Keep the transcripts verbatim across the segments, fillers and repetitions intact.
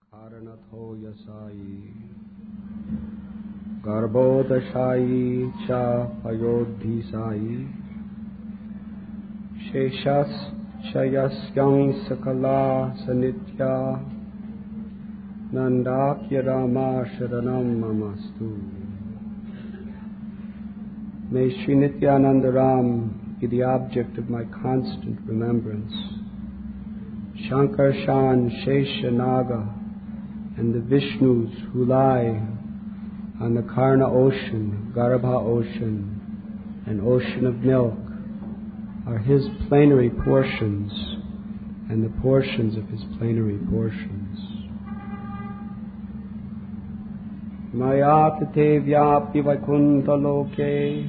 Karanatho yasai Garbhodashai cha payodhisai Sheshas chayasyang sakala sanitya Nandakya Rama sharanam mamastu. May Sri Nityananda Ram be the object of my constant remembrance. Shankarshan, Shesha, Naga, and the Vishnus who lie on the Karna ocean, Garbha ocean, and ocean of milk are his plenary portions and the portions of his plenary portions. Mayate vyapti vaikuntha loke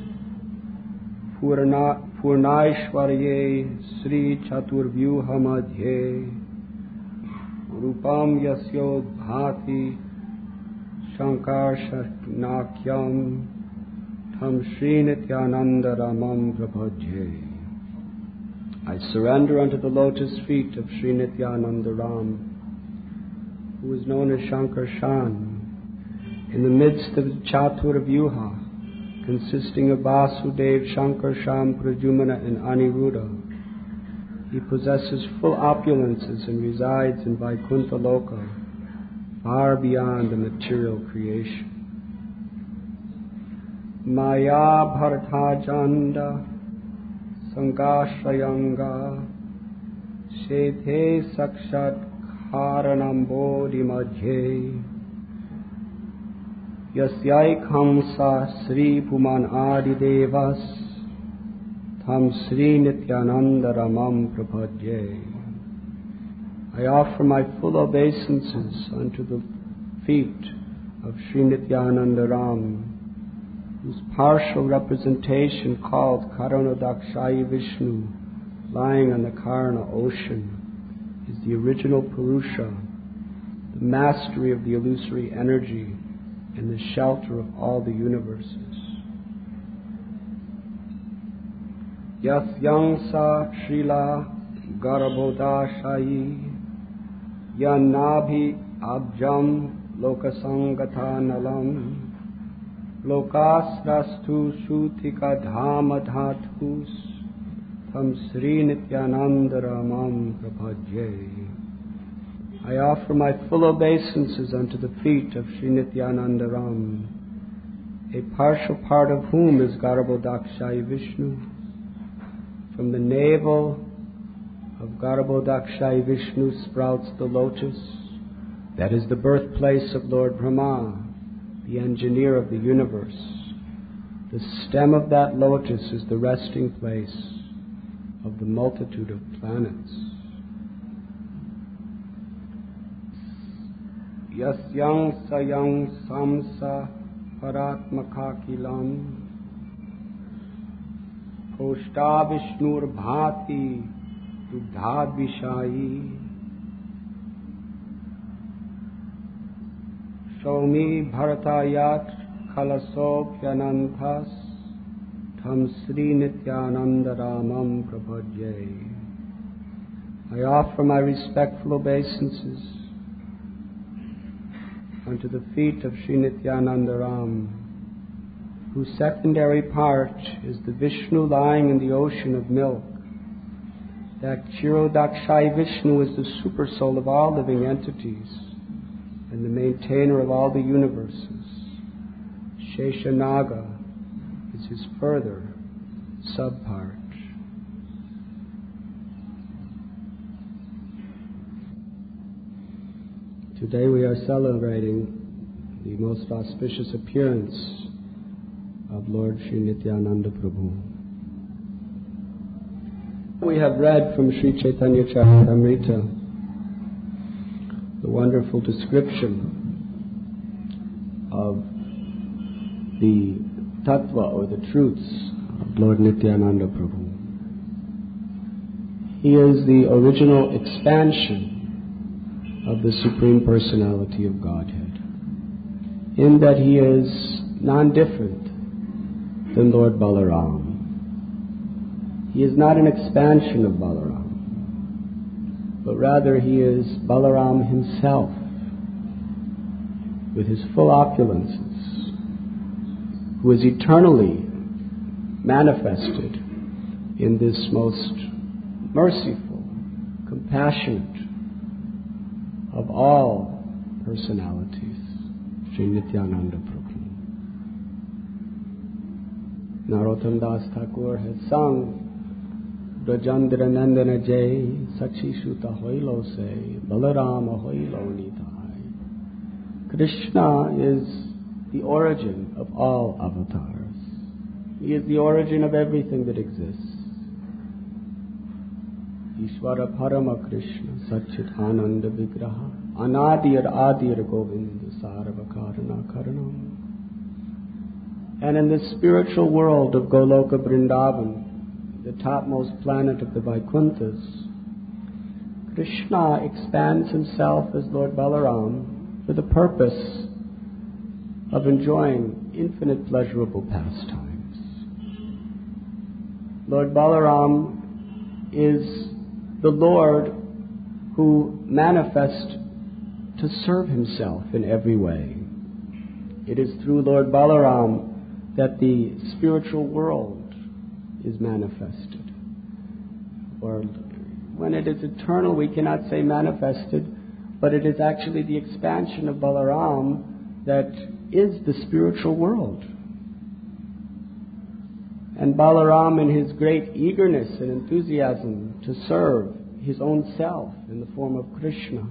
Purnaishwarye Sri Chaturvyuha Madhye Rupam Yasyod Bhati Shankar Shanakyam Tam Sri Nityananda Ramam Prabhajye. I surrender unto the lotus feet of Sri Nityananda Ram, who is known as Shankarshan, in the midst of the Chaturvyuha, consisting of Vasudev, Shankarshan, Pradyumna, and Aniruddha. He possesses full opulences and resides in Vaikuntha Loka, far beyond the material creation. Maya Bhartajanda Sangashrayanga Shethe Sakshat Karanambodhi Madhye Yasyaikham sa Sri Puman Adi Devas Tam Sri Nityananda Ramam Prabhajye. I offer my full obeisances unto the feet of Sri Nityananda Ram, whose partial representation called Karanodakshai Vishnu, lying on the Karna ocean, is the original Purusha, the mastery of the illusory energy, and the shelter of all the universes. Yasyangsa Srila Garbhodashai Yanabhi Abjam Lokasangata Nalam Lokasrastu Sutika Dhama Dhatus Tam Sri Nityananda Ramam Prabhajye. I offer my full obeisances unto the feet of Sri Nityananda Ram, a partial part of whom is Garbhodakshai Vishnu. From the navel of Garbhodakshai Vishnu sprouts the lotus, that is the birthplace of Lord Brahma, the engineer of the universe. The stem of that lotus is the resting place of the multitude of planets. Yasyang sayang samsa paratmakakilam Poshta Vishnur Bhati Dudhad Vishai Shomi Bharatayat Kalasopyananthas Tam Sri Nityananda Ramam Prabhajye. I offer my respectful obeisances unto the feet of Sri Nityananda Ram, whose secondary part is the Vishnu lying in the ocean of milk. That Kshirodakshai Vishnu is the super soul of all living entities and the maintainer of all the universes. Sheshanaga is his further subpart. Today we are celebrating the most auspicious appearance of Lord Sri Nityananda Prabhu. We have read from Sri Chaitanya Charitamrita the wonderful description of the tattva or the truths of Lord Nityananda Prabhu. He is the original expansion of the Supreme Personality of Godhead, in that he is non-different than Lord Balaram. He is not an expansion of Balaram, but rather he is Balaram himself with his full opulences, who is eternally manifested in this most merciful, compassionate of all personalities, Sri Nityananda Prabhu. Narottam Das Thakur has sung Brajandra Nandana Jai Sachi Shuta Hoilo Se Balarama Hoilo Nitai. Krishna is the origin of all avatars. He is the origin of everything that exists. Ishvara Parama Krishna Satchit Ananda Vigraha Anadir Adir Govinda Sarva Karana Karanam. And in this spiritual world of Goloka Vrindavan, the topmost planet of the Vaikunthas, Krishna expands himself as Lord Balaram for the purpose of enjoying infinite pleasurable pastimes. Lord Balaram is the Lord who manifests to serve himself in every way. It is through Lord Balaram that the spiritual world is manifested. Or when it is eternal, we cannot say manifested, but it is actually the expansion of Balaram that is the spiritual world. And Balaram, in his great eagerness and enthusiasm to serve his own self in the form of Krishna,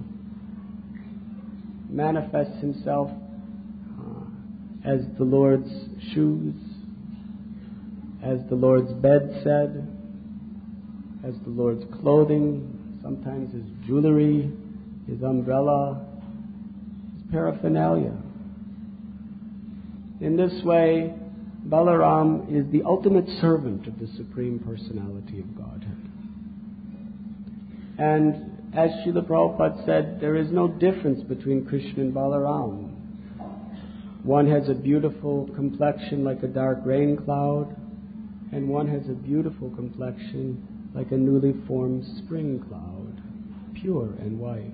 manifests himself uh, as the Lord's shoes, as the Lord's bedstead, as the Lord's clothing, sometimes his jewelry, his umbrella, his paraphernalia. In this way, Balaram is the ultimate servant of the Supreme Personality of Godhead. And as Srila Prabhupada said, there is no difference between Krishna and Balaram. One has a beautiful complexion like a dark rain cloud, and one has a beautiful complexion like a newly formed spring cloud, pure and white.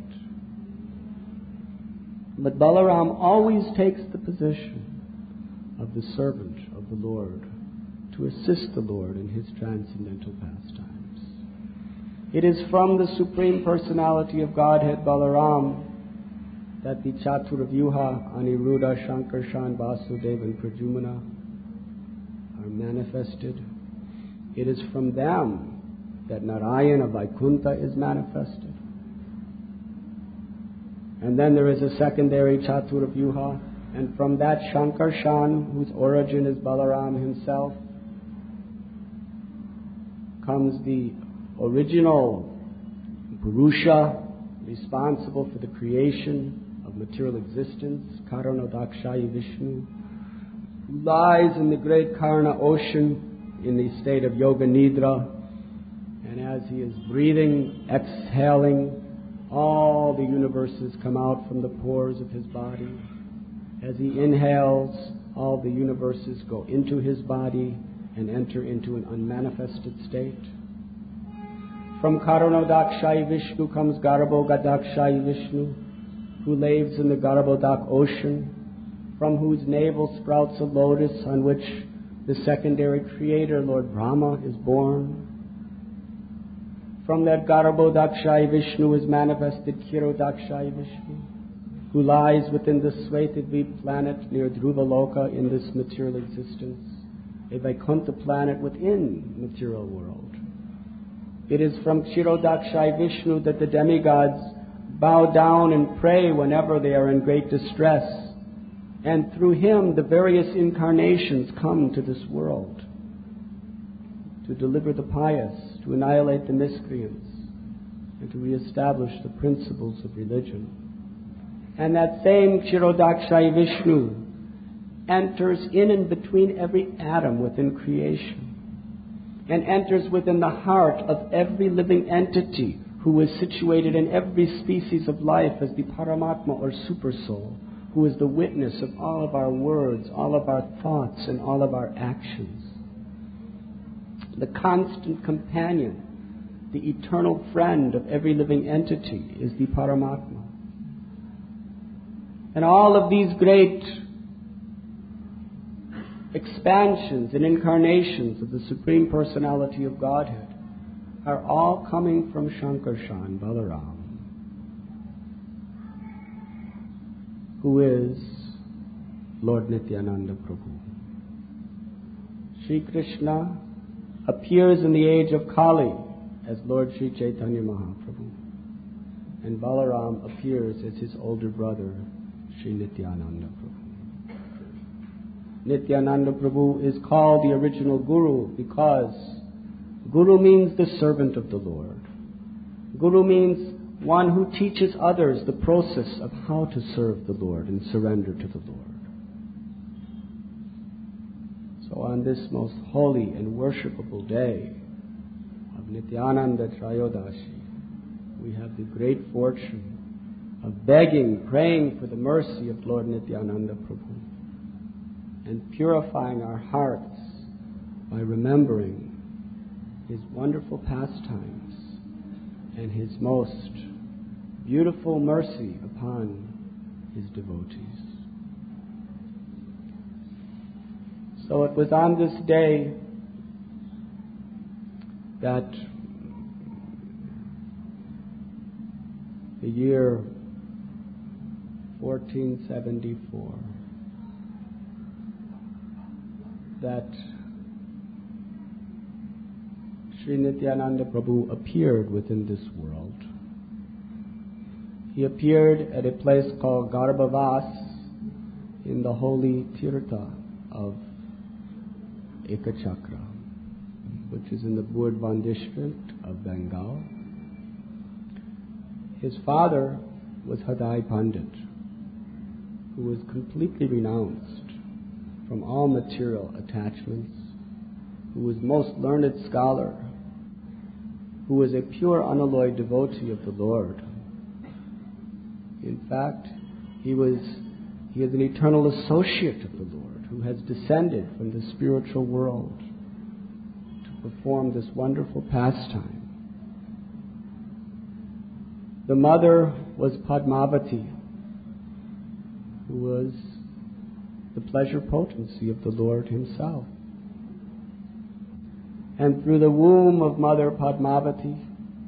But Balaram always takes the position of the servant of the Lord to assist the Lord in his transcendental pastimes. It is from the Supreme Personality of Godhead, Balaram, that the Chaturvyuha, Aniruddha, Shankarshan, Vasudeva, and Pradyumna are manifested. It is from them that Narayana Vaikuntha is manifested. And then there is a secondary Chaturvyuha, and from that Shankarshan, whose origin is Balaram himself, comes the original Purusha, responsible for the creation of material existence, Karanodakshaya Vishnu, who lies in the great Karna ocean in the state of Yoga Nidra, and as he is breathing, exhaling, all the universes come out from the pores of his body. As he inhales, all the universes go into his body and enter into an unmanifested state. From Karanodakshaya Vishnu comes Garbhodakshaya Vishnu, who lives in the Garbhodak ocean, from whose navel sprouts a lotus on which the secondary creator, Lord Brahma, is born. From that Garbhodakshaya Vishnu is manifested Kshirodakshaya Vishnu, who lies within the Svetadvip planet near Dhruvaloka in this material existence, a Vaikuntha planet within the material world. It is from Kshirodakshaya Vishnu that the demigods bow down and pray whenever they are in great distress, and through him the various incarnations come to this world to deliver the pious, to annihilate the miscreants, and to reestablish the principles of religion. And that same Kshirodakshaya Vishnu enters in and between every atom within creation, and enters within the heart of every living entity who is situated in every species of life as the Paramatma or Supersoul, who is the witness of all of our words, all of our thoughts, and all of our actions. The constant companion, the eternal friend of every living entity is the Paramatma. And all of these great expansions and incarnations of the Supreme Personality of Godhead are all coming from Shankarshan Balaram, who is Lord Nityananda Prabhu. Sri Krishna appears in the age of Kali as Lord Sri Chaitanya Mahaprabhu, and Balaram appears as his older brother, Sri Nityananda Prabhu. Nityananda Prabhu is called the original Guru because Guru means the servant of the Lord. Guru means one who teaches others the process of how to serve the Lord and surrender to the Lord. So on this most holy and worshipable day of Nityananda Trayodashi, we have the great fortune of begging, praying for the mercy of Lord Nityananda Prabhu and purifying our hearts by remembering his wonderful pastimes and his most beautiful mercy upon his devotees. So it was on this day that the year fourteen seventy-four that Sri Nityananda Prabhu appeared within this world. He appeared at a place called Garbhavas in the holy Tirtha of Ekachakra, which is in the Burdwan district of Bengal. His father was Hadai Pandit, who was completely renounced from all material attachments, who was most learned scholar, who was a pure unalloyed devotee of the Lord. In fact, he was he is an eternal associate of the Lord, who has descended from the spiritual world to perform this wonderful pastime. The mother was Padmavati, who was the pleasure potency of the Lord himself. And through the womb of Mother Padmavati,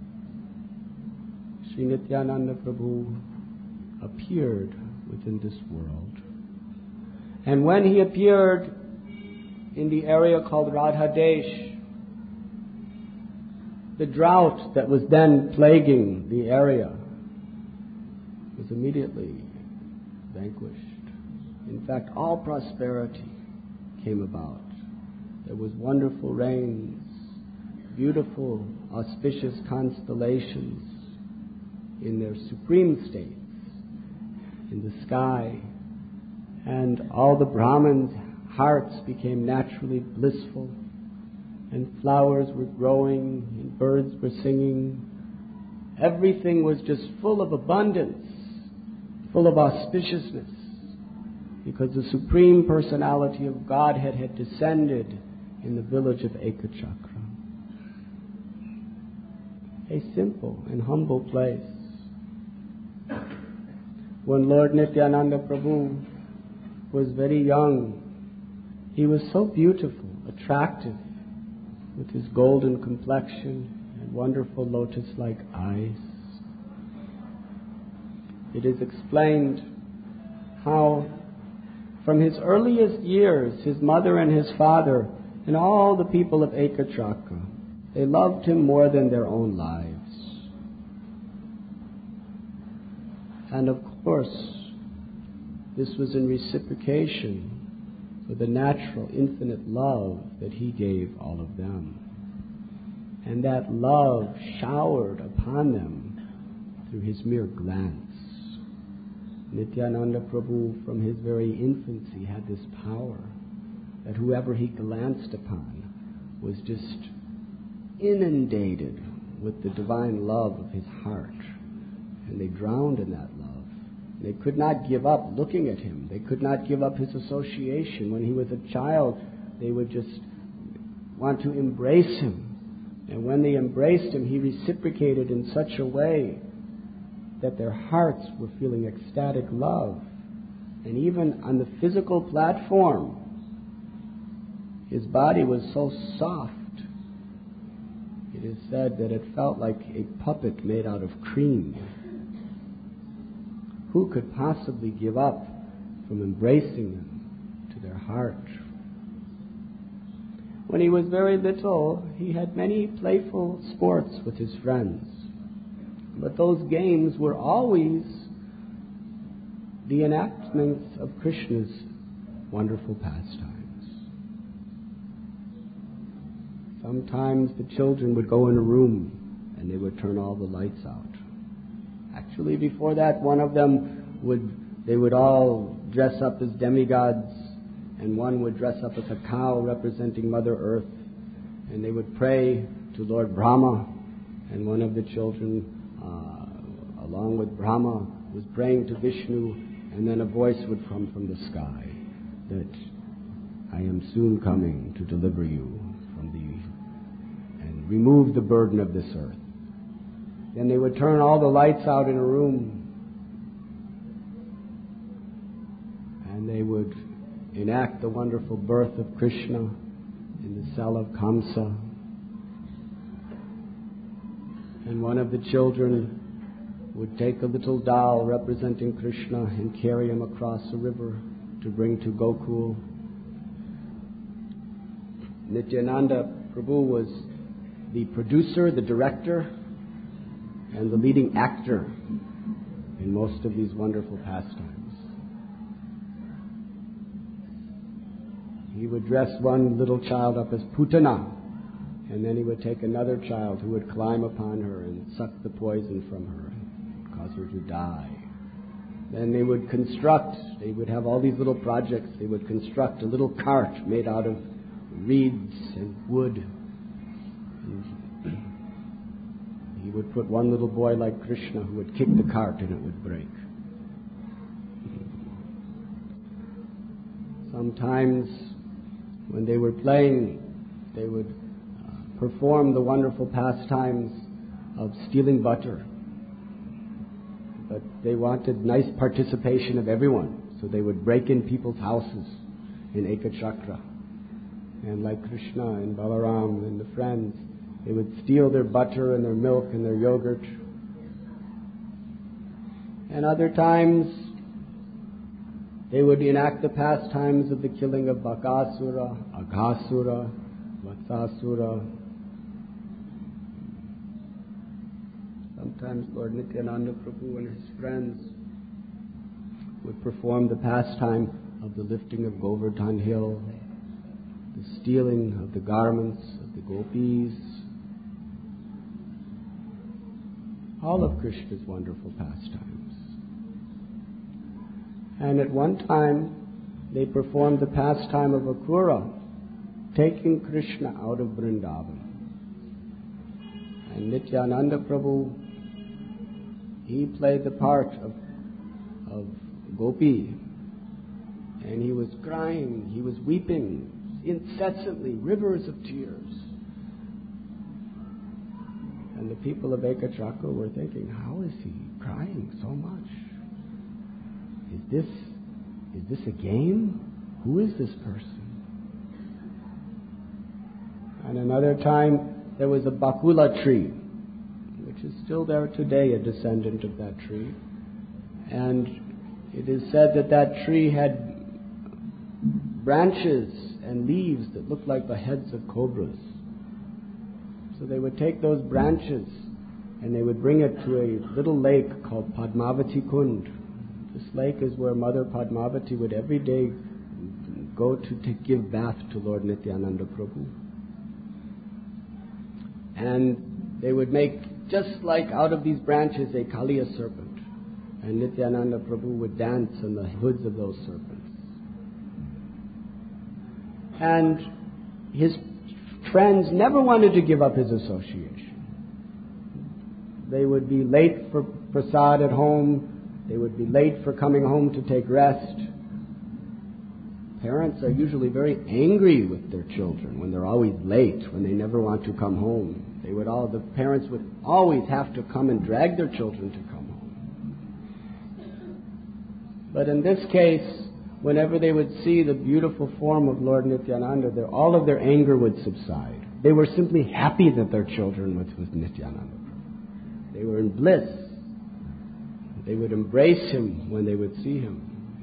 Sri Nityananda Prabhu appeared within this world. And when he appeared in the area called Radhadesh, the drought that was then plaguing the area was immediately vanquished. In fact, all prosperity came about. There was wonderful rains, beautiful, auspicious constellations in their supreme states in the sky, and all the Brahmins' hearts became naturally blissful, and flowers were growing, and birds were singing. Everything was just full of abundance, full of auspiciousness, because the Supreme Personality of Godhead had descended in the village of Ekachakra. A simple and humble place. When Lord Nityananda Prabhu was very young, he was so beautiful, attractive, with his golden complexion and wonderful lotus-like eyes. It is explained how from his earliest years, his mother and his father and all the people of Ekachakra, they loved him more than their own lives. And of course, this was in reciprocation for the natural, infinite love that he gave all of them. And that love showered upon them through his mere glance. Nityananda Prabhu, from his very infancy, had this power that whoever he glanced upon was just inundated with the divine love of his heart. And they drowned in that love. They could not give up looking at him. They could not give up his association. When he was a child, they would just want to embrace him. And when they embraced him, he reciprocated in such a way that their hearts were feeling ecstatic love And even on the physical platform, his body was so soft. It is said that it felt like a puppet made out of cream. Who could possibly give up from embracing them to their heart? When he was very little, he had many playful sports with his friends. But those games were always the enactments of Krishna's wonderful pastimes. Sometimes the children would go in a room and they would turn all the lights out. Actually, before that, one of them would, they would all dress up as demigods, and one would dress up as a cow representing Mother Earth, and they would pray to Lord Brahma, and one of the children, uh, along with Brahma, was praying to Vishnu, and then a voice would come from the sky that I am soon coming to deliver you from the, and remove the burden of this earth. Then they would turn all the lights out in a room, and they would enact the wonderful birth of Krishna in the cell of Kamsa. And one of the children would take a little doll representing Krishna and carry him across a river to bring to Gokul. Nityananda Prabhu was the producer, the director, and the leading actor in most of these wonderful pastimes. He would dress one little child up as Putana, and then he would take another child who would climb upon her and suck the poison from her and cause her to die. Then they would construct, they would have all these little projects, they would construct a little cart made out of reeds and wood. And he would put one little boy like Krishna who would kick the cart and it would break. Sometimes when they were playing, they would uh, perform the wonderful pastimes of stealing butter. But they wanted nice participation of everyone, so they would break in people's houses in Ekachakra. And like Krishna and Balaram and the friends, they would steal their butter and their milk and their yogurt. And other times, they would enact the pastimes of the killing of Bakasura, Aghasura, Vatsasura. Sometimes Lord Nityananda Prabhu and his friends would perform the pastime of the lifting of Govardhan Hill, the stealing of the garments of the gopis, all of Krishna's wonderful pastimes. And at one time, they performed the pastime of Akrura, taking Krishna out of Vrindavan. And Nityananda Prabhu, he played the part of, of Gopi, and he was crying, he was weeping incessantly, rivers of tears. And the people of Ekachakra were thinking, how is he crying so much? Is this, is this a game? Who is this person? And another time, there was a Bakula tree, which is still there today, a descendant of that tree. And it is said that that tree had branches and leaves that looked like the heads of cobras. So they would take those branches and they would bring it to a little lake called Padmavati Kund. This lake is where Mother Padmavati would every day go to, to give bath to Lord Nityananda Prabhu. And they would make, just like out of these branches, a Kaliya serpent. And Nityananda Prabhu would dance on the hoods of those serpents. And his friends never wanted to give up his association. They would be late for prasad at home. They would be late for coming home to take rest. Parents are usually very angry with their children when they're always late, when they never want to come home. They would all, the parents would always have to come and drag their children to come home. But in this case, whenever they would see the beautiful form of Lord Nityananda, their, all of their anger would subside. They were simply happy that their children were with Nityananda. They were in bliss. They would embrace him when they would see him.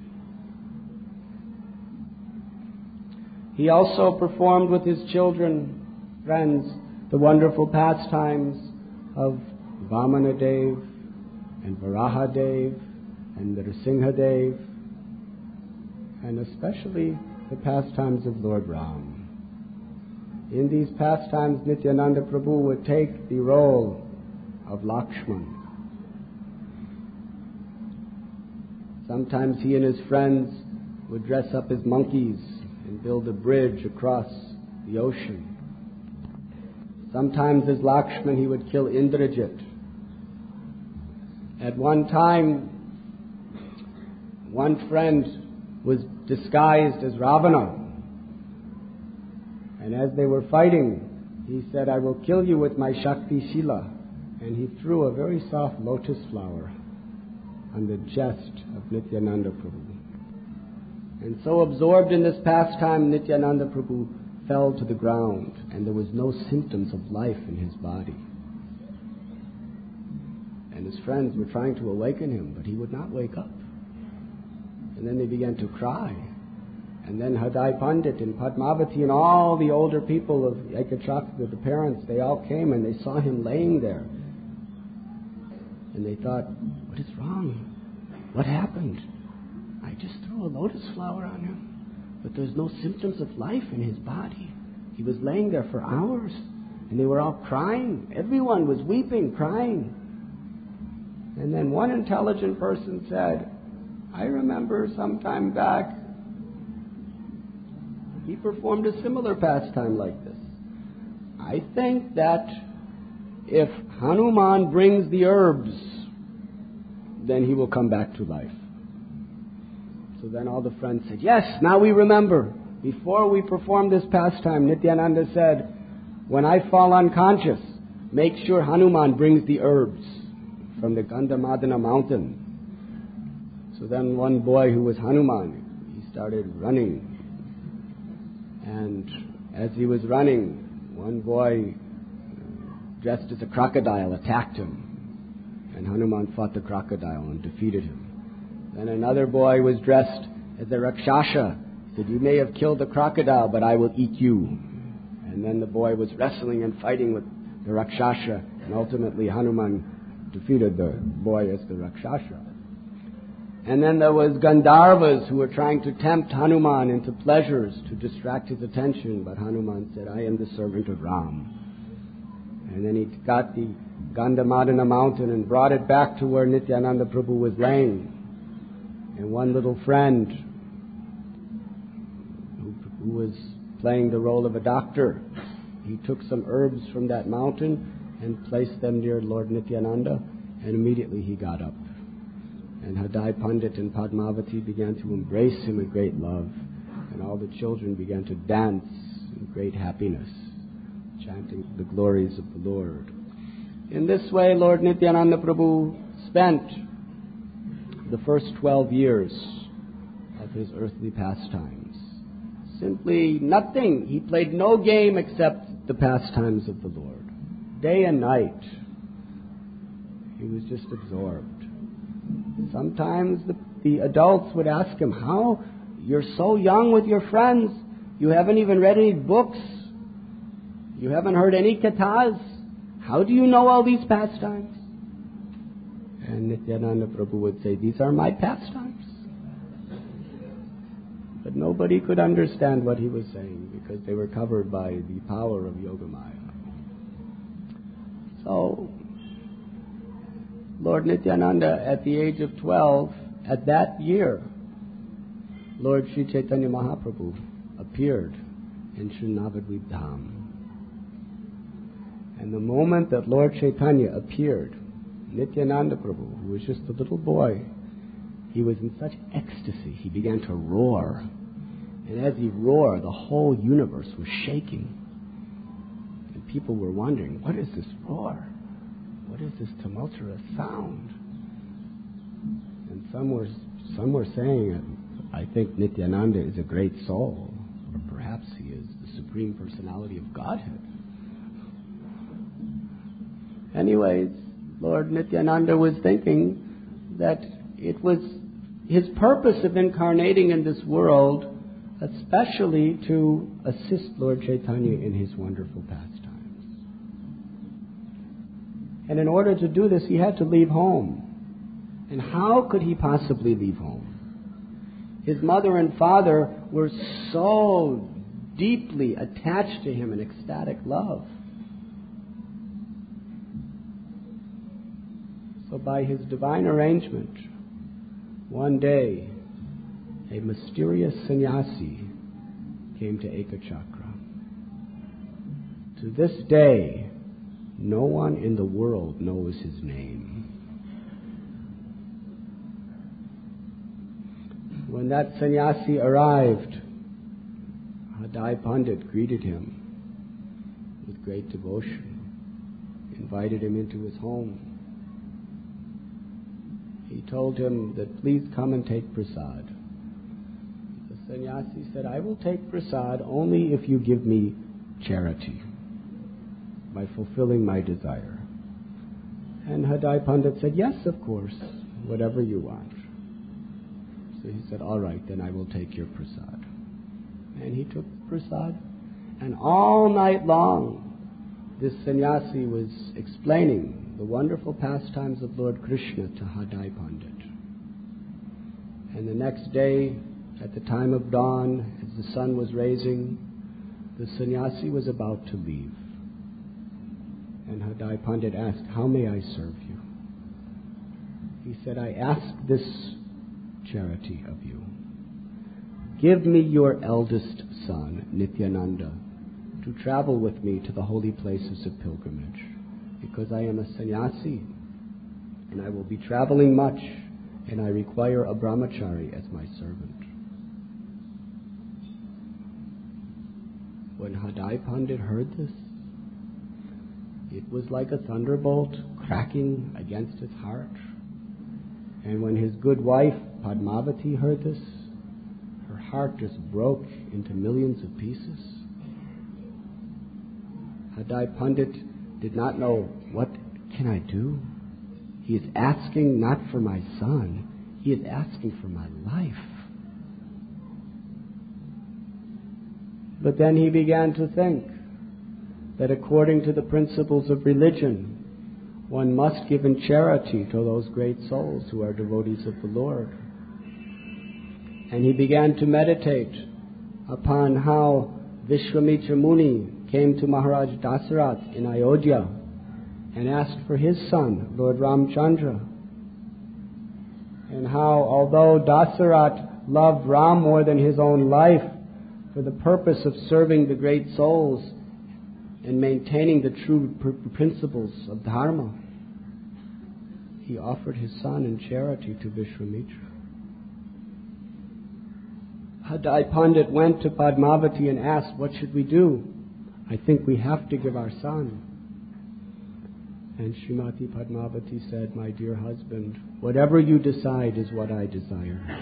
He also performed with his children, friends, the wonderful pastimes of Vamanadev and Varahadev and Nrsimhadev, and especially the pastimes of Lord Ram. In these pastimes, Nityananda Prabhu would take the role of Lakshman. Sometimes he and his friends would dress up as monkeys and build a bridge across the ocean. Sometimes as Lakshman he would kill Indrajit. At one time, one friend was disguised as Ravana. And as they were fighting, he said, "I will kill you with my Shakti Shila." And he threw a very soft lotus flower on the chest of Nityananda Prabhu. And so absorbed in this pastime, Nityananda Prabhu fell to the ground, and there was no symptoms of life in his body. And his friends were trying to awaken him, but he would not wake up. And then they began to cry. And then Hadai Pandit and Padmavati and all the older people of Ekachakra, the parents, they all came and they saw him laying there. And they thought, "What is wrong? What happened? I just threw a lotus flower on him, but there's no symptoms of life in his body. He was laying there for hours." And they were all crying. Everyone was weeping, crying. And then one intelligent person said, "I remember some time back, he performed a similar pastime like this. I think that if Hanuman brings the herbs, then he will come back to life." So then all the friends said, "Yes, now we remember. Before we perform this pastime, Nityananda said, when I fall unconscious, make sure Hanuman brings the herbs from the Gandhamadana mountain." So then one boy who was Hanuman, he started running. And as he was running, one boy dressed as a crocodile attacked him. And Hanuman fought the crocodile and defeated him. Then another boy was dressed as a Rakshasa. He said, "You may have killed the crocodile, but I will eat you." And then the boy was wrestling and fighting with the Rakshasa. And ultimately Hanuman defeated the boy as the Rakshasa. And then there was Gandharvas who were trying to tempt Hanuman into pleasures to distract his attention. But Hanuman said, "I am the servant of Ram." And then he got the Gandhamadana mountain and brought it back to where Nityananda Prabhu was laying. And one little friend who, who was playing the role of a doctor, he took some herbs from that mountain and placed them near Lord Nityananda, and immediately he got up. And Hadai Pandit and Padmavati began to embrace him with great love, and all the children began to dance in great happiness, chanting the glories of the Lord. In this way, Lord Nityananda Prabhu spent the first twelve years of his earthly pastimes. Simply nothing. He played no game except the pastimes of the Lord. Day and night, he was just absorbed. Sometimes the, the adults would ask him, "How? You're so young with your friends. You haven't even read any books. You haven't heard any kathas. How do you know all these pastimes?" And Nityananda Prabhu would say, "These are my pastimes." But nobody could understand what he was saying because they were covered by the power of Yogamaya. So, Lord Nityananda, at the age of twelve, at that year, Lord Sri Chaitanya Mahaprabhu appeared in Sri Navadvip Dham. And the moment that Lord Chaitanya appeared, Nityananda Prabhu, who was just a little boy, he was in such ecstasy, he began to roar. And as he roared, the whole universe was shaking. And people were wondering, what is this roar? What is this tumultuous sound? And some were some were saying, I think Nityananda is a great soul, or perhaps he is the Supreme Personality of Godhead. Anyways, Lord Nityananda was thinking that it was his purpose of incarnating in this world especially to assist Lord Chaitanya in his wonderful pastimes. And in order to do this, he had to leave home. And how could he possibly leave home? His mother and father were so deeply attached to him in ecstatic love. So by his divine arrangement, one day, a mysterious sannyasi came to Ekachakra. To this day, no one in the world knows his name. When that sannyasi arrived, Hadai Pandit greeted him with great devotion, invited him into his home. He told him that please come and take prasad. The sannyasi said, I will take prasad only if you give me charity, by fulfilling my desire. And Hadai Pandit said, yes, of course, whatever you want. So he said, all right, then I will take your prasad. And he took prasad, and all night long, this sannyasi was explaining the wonderful pastimes of Lord Krishna to Hadai Pandit. And the next day, at the time of dawn, as the sun was rising, the sannyasi was about to leave. And Hadai Pandit asked, how may I serve you? He said, I ask this charity of you. Give me your eldest son, Nityananda, to travel with me to the holy places of pilgrimage, because I am a sannyasi, and I will be traveling much, and I require a brahmachari as my servant. When Hadai Pandit heard this, it was like a thunderbolt cracking against his heart. And when his good wife, Padmavati, heard this, her heart just broke into millions of pieces. Hadai Pandit did not know, what can I do? He is asking not for my son, he is asking for my life. But then he began to think that according to the principles of religion, one must give in charity to those great souls who are devotees of the Lord. And he began to meditate upon how Vishwamitra Muni came to Maharaj Dasarat in Ayodhya and asked for his son, Lord Ramchandra. And how, although Dasarat loved Ram more than his own life for the purpose of serving the great souls and maintaining the true pr- principles of Dharma, he offered his son in charity to Vishwamitra. Hadai Pandit went to Padmavati and asked, what should we do? I think we have to give our son. And Srimati Padmavati said, my dear husband, whatever you decide is what I desire.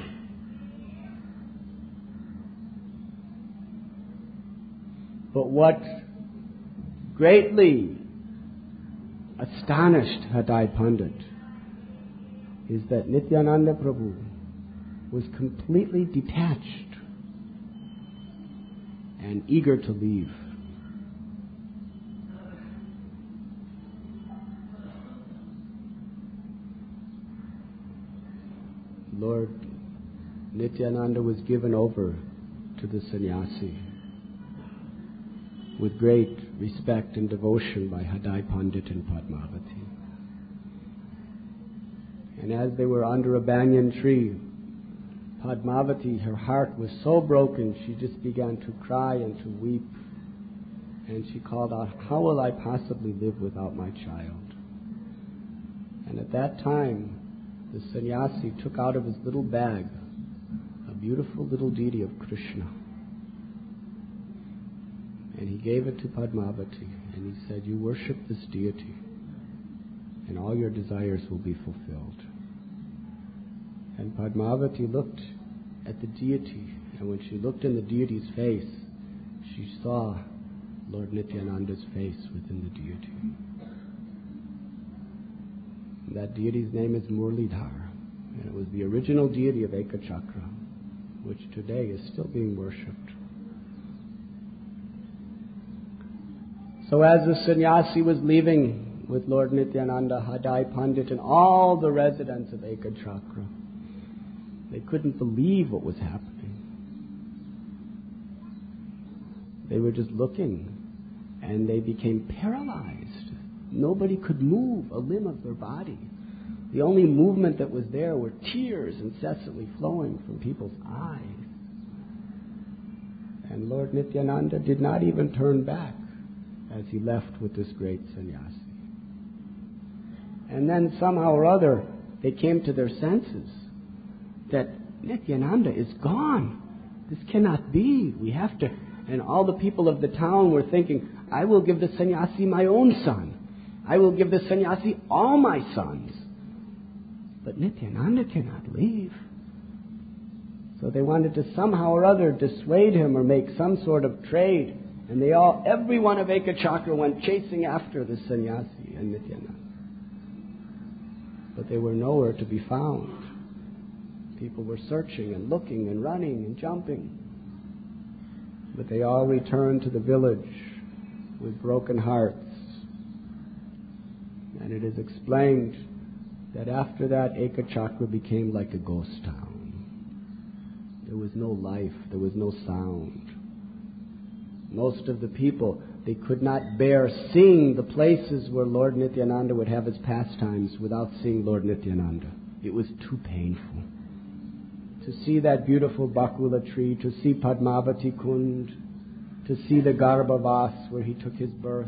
But what greatly astonished Hadai Pandit is that Nityananda Prabhu was completely detached and eager to leave. Lord Nityananda was given over to the sannyasi with great respect and devotion by Hadai Pandit and Padmavati. And as they were under a banyan tree, Padmavati, her heart was so broken, she just began to cry and to weep. And she called out, how will I possibly live without my child? And at that time, the sannyasi took out of his little bag a beautiful little deity of Krishna. And he gave it to Padmavati, and he said, you worship this deity, and all your desires will be fulfilled. And Padmavati looked at the deity, and when she looked in the deity's face, she saw Lord Nityananda's face within the deity. That deity's name is Murlidhar, and it was the original deity of Ekachakra, which today is still being worshipped. So as the sannyasi was leaving with Lord Nityananda, Hadai Pandit and all the residents of Ekachakra, they couldn't believe what was happening. They were just looking, and they became paralyzed. Nobody could move a limb of their body. The only movement that was there were tears incessantly flowing from people's eyes. And Lord Nityananda did not even turn back as he left with this great sannyasi. And then somehow or other, they came to their senses that Nityananda is gone. This cannot be. We have to... And all the people of the town were thinking, I will give the sannyasi my own son. I will give the sannyasi all my sons. But Nityananda cannot leave. So they wanted to somehow or other dissuade him or make some sort of trade. And they all, every one of Ekachakra went chasing after the sannyasi and Nityananda. But they were nowhere to be found. People were searching and looking and running and jumping. But they all returned to the village with broken hearts. And it is explained that after that, Ekachakra became like a ghost town. There was no life, there was no sound. Most of the people, they could not bear seeing the places where Lord Nityananda would have his pastimes without seeing Lord Nityananda. It was too painful. To see that beautiful Bakula tree, to see Padmavati Kund, to see the Garbhavas where he took his birth.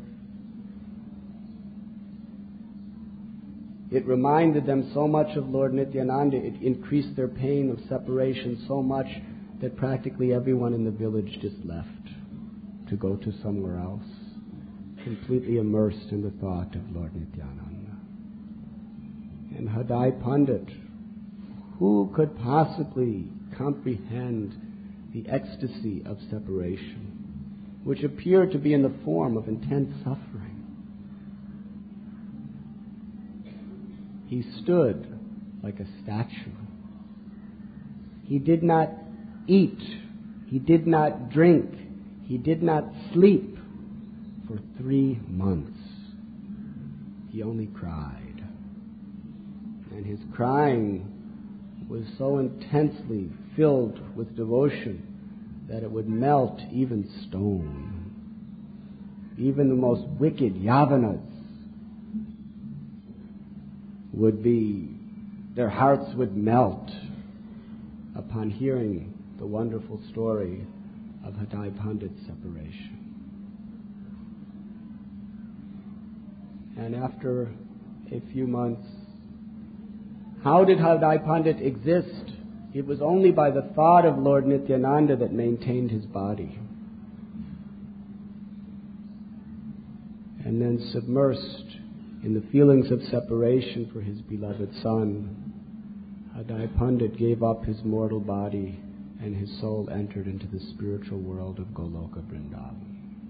It reminded them so much of Lord Nityananda, it increased their pain of separation so much that practically everyone in the village just left to go to somewhere else, completely immersed in the thought of Lord Nityananda. And Hadai Pandit, who could possibly comprehend the ecstasy of separation, which appeared to be in the form of intense suffering? He stood like a statue. He did not eat. He did not drink. He did not sleep for three months. He only cried. And his crying was so intensely filled with devotion that it would melt even stone. Even the most wicked Yavanas would be, their hearts would melt upon hearing the wonderful story of Hadai Pandit's separation. And after a few months, how did Hadai Pandit exist? It was only by the thought of Lord Nityananda that maintained his body. And then submersed in the feelings of separation for his beloved son, Hadai Pandit gave up his mortal body and his soul entered into the spiritual world of Goloka Vrindavan.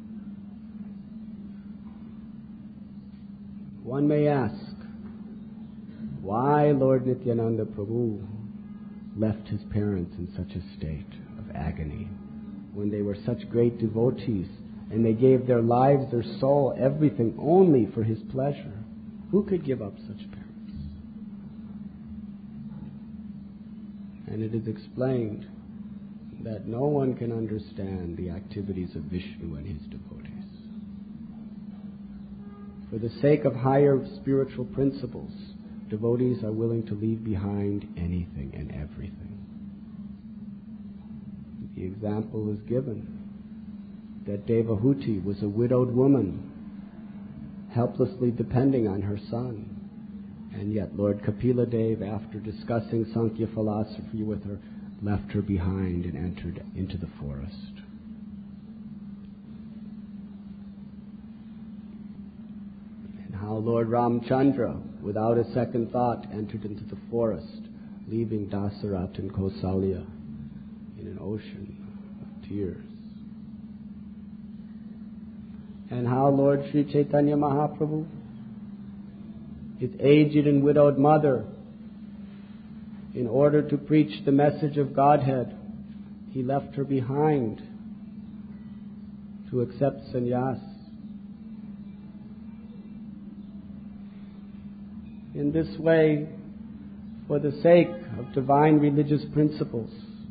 One may ask, why Lord Nityananda Prabhu left his parents in such a state of agony when they were such great devotees and they gave their lives, their soul, everything only for his pleasure? Who could give up such parents? And it is explained that no one can understand the activities of Vishnu and his devotees. For the sake of higher spiritual principles, devotees are willing to leave behind anything and everything. The example is given that Devahuti was a widowed woman, helplessly depending on her son. And yet Lord Kapila Dev, after discussing Sankhya philosophy with her, left her behind and entered into the forest. And how Lord Ramchandra, without a second thought, entered into the forest leaving Dasarat and Kausalya in an ocean of tears. And how Lord Sri Chaitanya Mahaprabhu, his aged and widowed mother, in order to preach the message of Godhead, he left her behind to accept sannyas. In this way, for the sake of divine religious principles,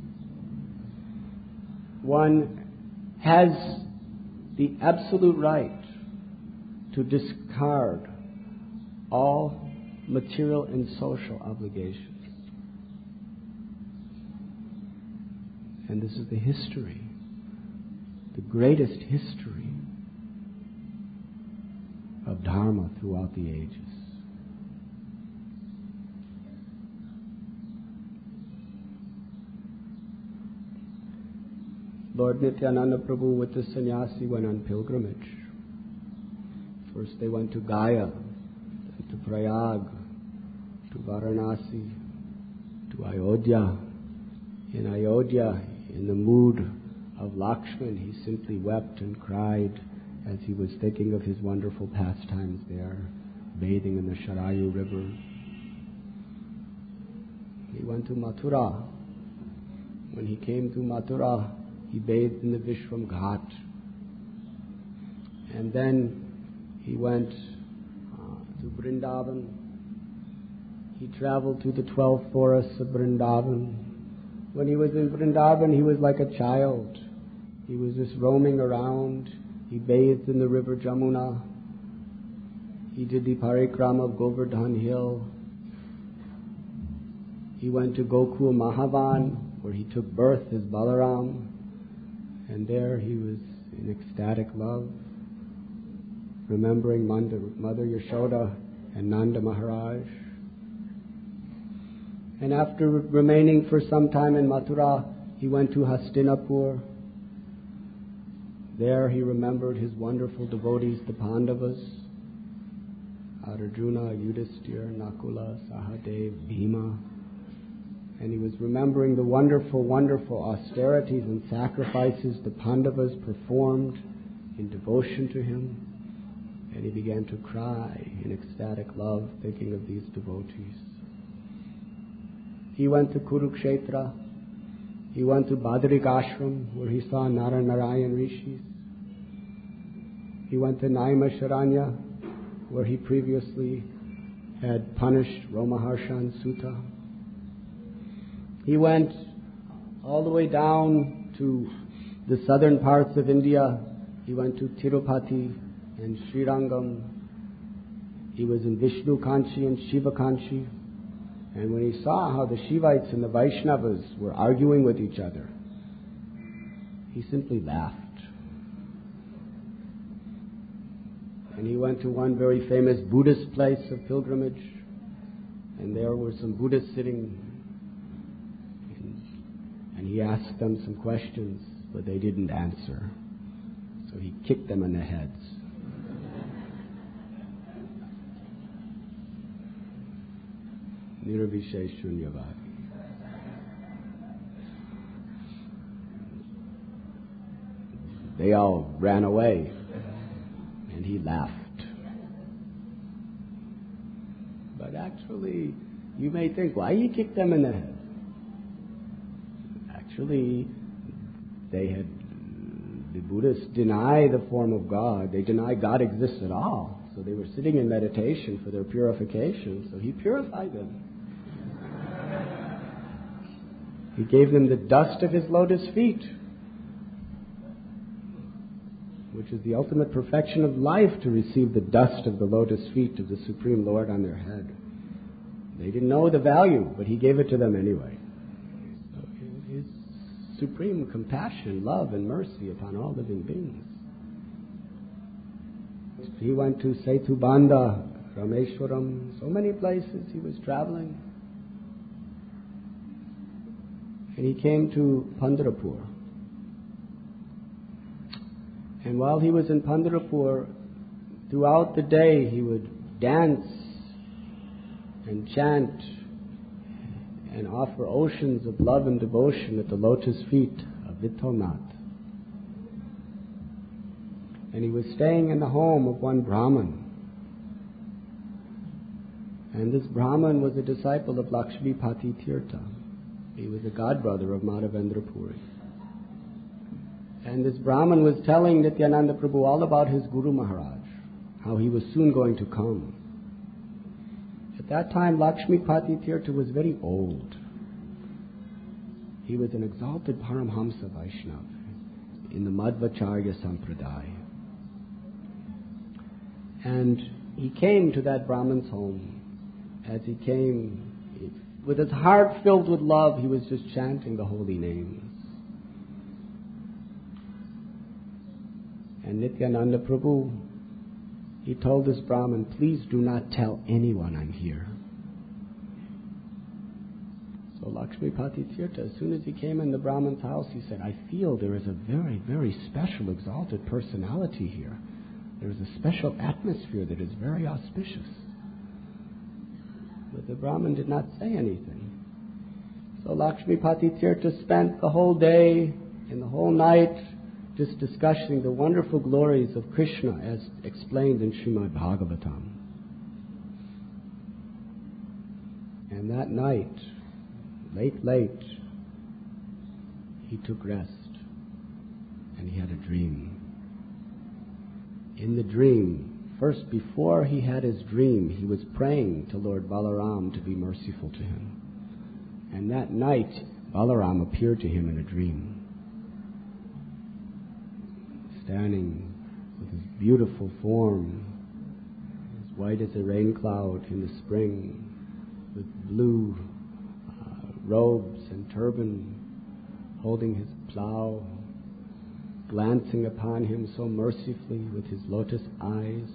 one has the absolute right to discard all material and social obligations. And this is the history, the greatest history of Dharma throughout the ages. Lord Nityananda Prabhu with the sannyasi went on pilgrimage. First they went to Gaya, then to Prayag, to Varanasi, to Ayodhya. In Ayodhya, in the mood of Lakshman, he simply wept and cried as he was thinking of his wonderful pastimes there, bathing in the Sharayu river. He went to Mathura. When he came to Mathura, he bathed in the Vishram Ghat. And then he went uh, to Vrindavan. He traveled to the twelve forests of Vrindavan. When he was in Vrindavan, he was like a child. He was just roaming around. He bathed in the river Jamuna. He did the parikrama of Govardhan Hill. He went to Gokul Mahavan, where he took birth as Balaram. And there he was in ecstatic love, remembering Mother Yashoda and Nanda Maharaj. And after remaining for some time in Mathura, he went to Hastinapur. There he remembered his wonderful devotees, the Pandavas, Arjuna, Yudhisthira, Nakula, Sahadev, Bhima. And he was remembering the wonderful, wonderful austerities and sacrifices the Pandavas performed in devotion to him. And he began to cry in ecstatic love, thinking of these devotees. He went to Kurukshetra. He went to Badrik Ashram, where he saw Nara Narayan Rishis. He went to Naimisharanya, where he previously had punished Romaharshan Sutta. He went all the way down to the southern parts of India. He went to Tirupati and Srirangam. He was in Vishnu Kanchi and Shiva Kanchi. And when he saw how the Shivites and the Vaishnavas were arguing with each other, he simply laughed. And he went to one very famous Buddhist place of pilgrimage, and there were some Buddhists sitting, and, and he asked them some questions, but they didn't answer. So he kicked them in the heads. Nirvishesh Shunyavad. They all ran away, and he laughed. But actually, you may think, why he kicked them in the head? Actually, they had, the Buddhists deny the form of God. They deny God exists at all. So they were sitting in meditation for their purification. So he purified them. He gave them the dust of his lotus feet, which is the ultimate perfection of life, to receive the dust of the lotus feet of the Supreme Lord on their head. They didn't know the value, but he gave it to them anyway. So his supreme compassion, love, and mercy upon all living beings. He went to Setubanda, Rameshwaram, so many places he was traveling. And he came to Pandharpur. And while he was in Pandharpur, throughout the day he would dance and chant and offer oceans of love and devotion at the lotus feet of Vitthalnath. And he was staying in the home of one Brahman. And this Brahman was a disciple of Lakshmipati Tirtha. He was a godbrother of Madhavendra Puri. And this Brahman was telling Nityananda Prabhu all about his Guru Maharaj, how he was soon going to come. At that time, Lakshmipati Tirtha was very old. He was an exalted Paramhamsa Vaishnava in the Madhvacharya Sampradaya. And he came to that Brahman's home. As he came, with his heart filled with love, he was just chanting the holy names. And Nityananda Prabhu, he told this Brahman, please do not tell anyone I'm here. So Lakshmipati Tirtha, as soon as he came in the Brahman's house, he said, I feel there is a very, very special, exalted personality here. There is a special atmosphere that is very auspicious. But the Brahman did not say anything. So Lakshmipati Tirtha spent the whole day and the whole night just discussing the wonderful glories of Krishna as explained in Srimad Bhagavatam. And that night, late, late, he took rest and he had a dream. In the dream, first before he had his dream, he was praying to Lord Balaram to be merciful to him. And that night, Balaram appeared to him in a dream, standing with his beautiful form, as white as a rain cloud in the spring, with blue uh, robes and turban, holding his plough, glancing upon him so mercifully with his lotus eyes.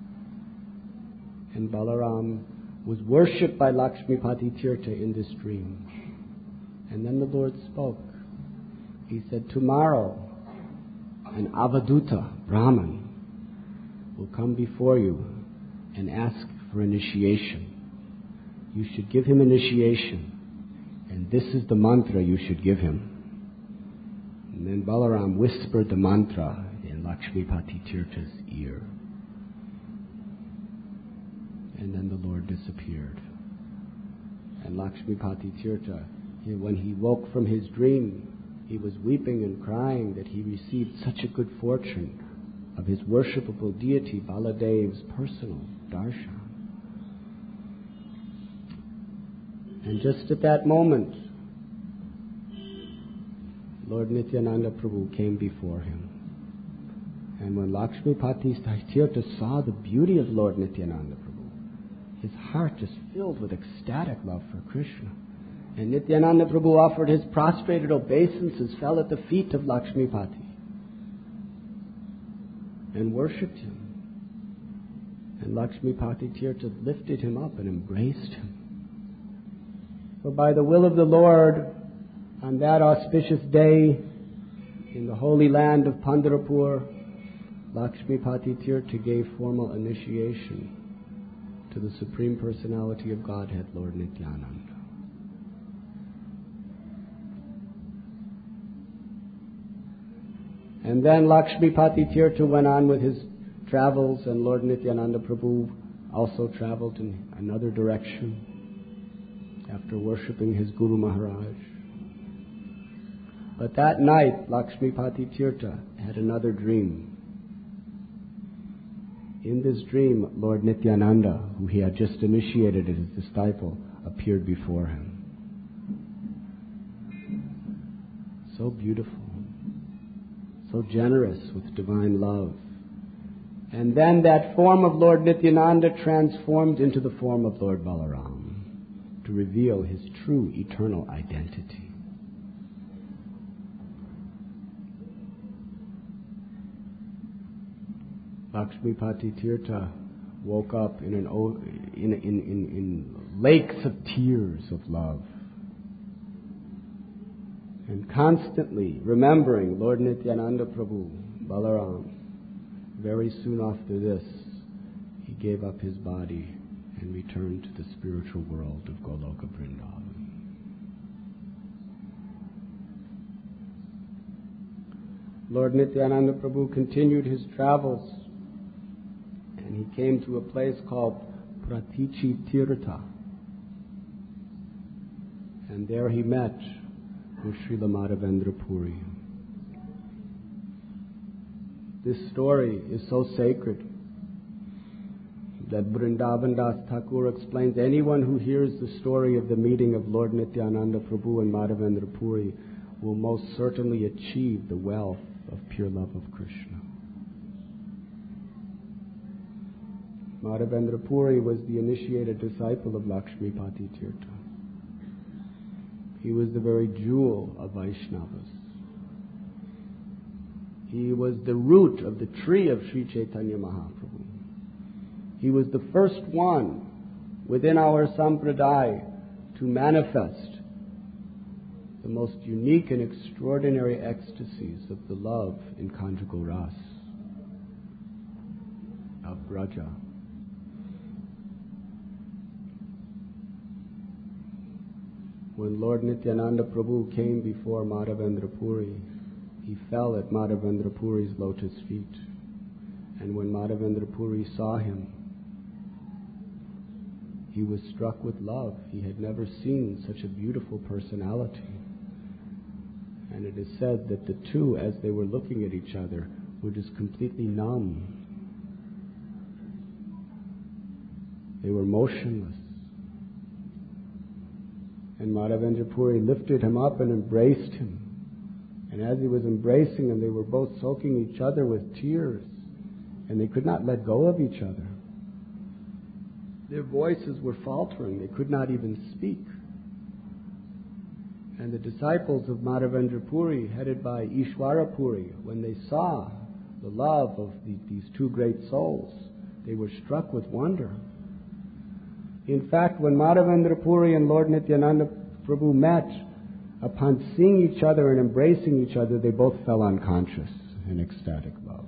And Balaram was worshipped by Lakshmipati Tirtha in this dream. And then the Lord spoke. He said, tomorrow, an Avaduta, Brahman, will come before you and ask for initiation. You should give him initiation, and this is the mantra you should give him. And then Balaram whispered the mantra in Lakshmipati Tirtha's ear. And then the Lord disappeared. And Lakshmipati Tirtha, when he woke from his dream, he was weeping and crying that he received such a good fortune of his worshipable deity Baladev's personal darshan. And just at that moment, Lord Nityananda Prabhu came before him. And when Lakshmipati Tirtha saw the beauty of Lord Nityananda Prabhu, his heart just filled with ecstatic love for Krishna. And Nityananda Prabhu offered his prostrated obeisances, fell at the feet of Lakshmipati and worshipped him. And Lakshmipati Tirtha lifted him up and embraced him. For by the will of the Lord, on that auspicious day, in the holy land of Pandharpur, Lakshmipati Tirtha gave formal initiation to the Supreme Personality of Godhead, Lord Nityananda. And then Lakshmipati Tirtha went on with his travels, and Lord Nityananda Prabhu also traveled in another direction after worshipping his Guru Maharaj. But that night, Lakshmipati Tirtha had another dream. In this dream, Lord Nityananda, who he had just initiated as his disciple, appeared before him. So beautiful, so generous with divine love. And then that form of Lord Nityananda transformed into the form of Lord Balaram to reveal his true eternal identity. Lakshmipati Tirtha woke up in, an, in, in, in, in lakes of tears of love, and constantly remembering Lord Nityananda Prabhu, Balaram. Very soon after this, he gave up his body and returned to the spiritual world of Goloka Vrindavan. Lord Nityananda Prabhu continued his travels, and he came to a place called Pratichi Tirtha. And there he met with Srila Madhavendra Puri. This story is so sacred that Vrindavan Das Thakur explains anyone who hears the story of the meeting of Lord Nityananda Prabhu and Madhavendra Puri will most certainly achieve the wealth of pure love of Krishna. Madhavendra Puri was the initiated disciple of Lakshmipati Tirtha. He was the very jewel of Vaishnavas. He was the root of the tree of Sri Chaitanya Mahaprabhu. He was the first one within our sampradaya to manifest the most unique and extraordinary ecstasies of the love in conjugal ras, of Braja. When Lord Nityananda Prabhu came before Madhavendra Puri, he fell at Madhavendra Puri's lotus feet. And when Madhavendra Puri saw him, he was struck with love. He had never seen such a beautiful personality. And it is said that the two, as they were looking at each other, were just completely numb. They were motionless. And Madhavendra Puri lifted him up and embraced him. And as he was embracing him, they were both soaking each other with tears. And they could not let go of each other. Their voices were faltering. They could not even speak. And the disciples of Madhavendra Puri, headed by Ishwara Puri, when they saw the love of the, these two great souls, they were struck with wonder. In fact, when Madhavendra Puri and Lord Nityananda Prabhu met, upon seeing each other and embracing each other, they both fell unconscious in ecstatic love.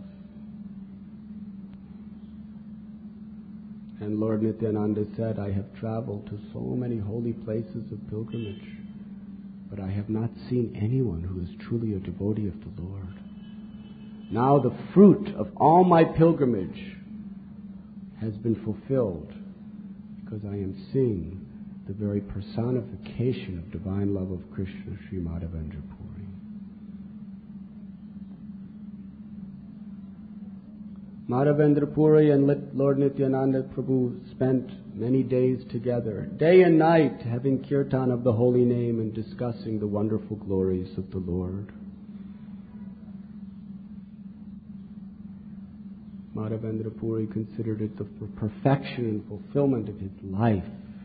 And Lord Nityananda said, I have traveled to so many holy places of pilgrimage, but I have not seen anyone who is truly a devotee of the Lord. Now the fruit of all my pilgrimage has been fulfilled, because I am seeing the very personification of divine love of Krishna, Sri Madhavendra Puri. Madhavendra Puri and Lord Nityananda Prabhu spent many days together, day and night, having kirtan of the holy name and discussing the wonderful glories of the Lord. Madhavendra Puri considered it the perfection and fulfillment of his life.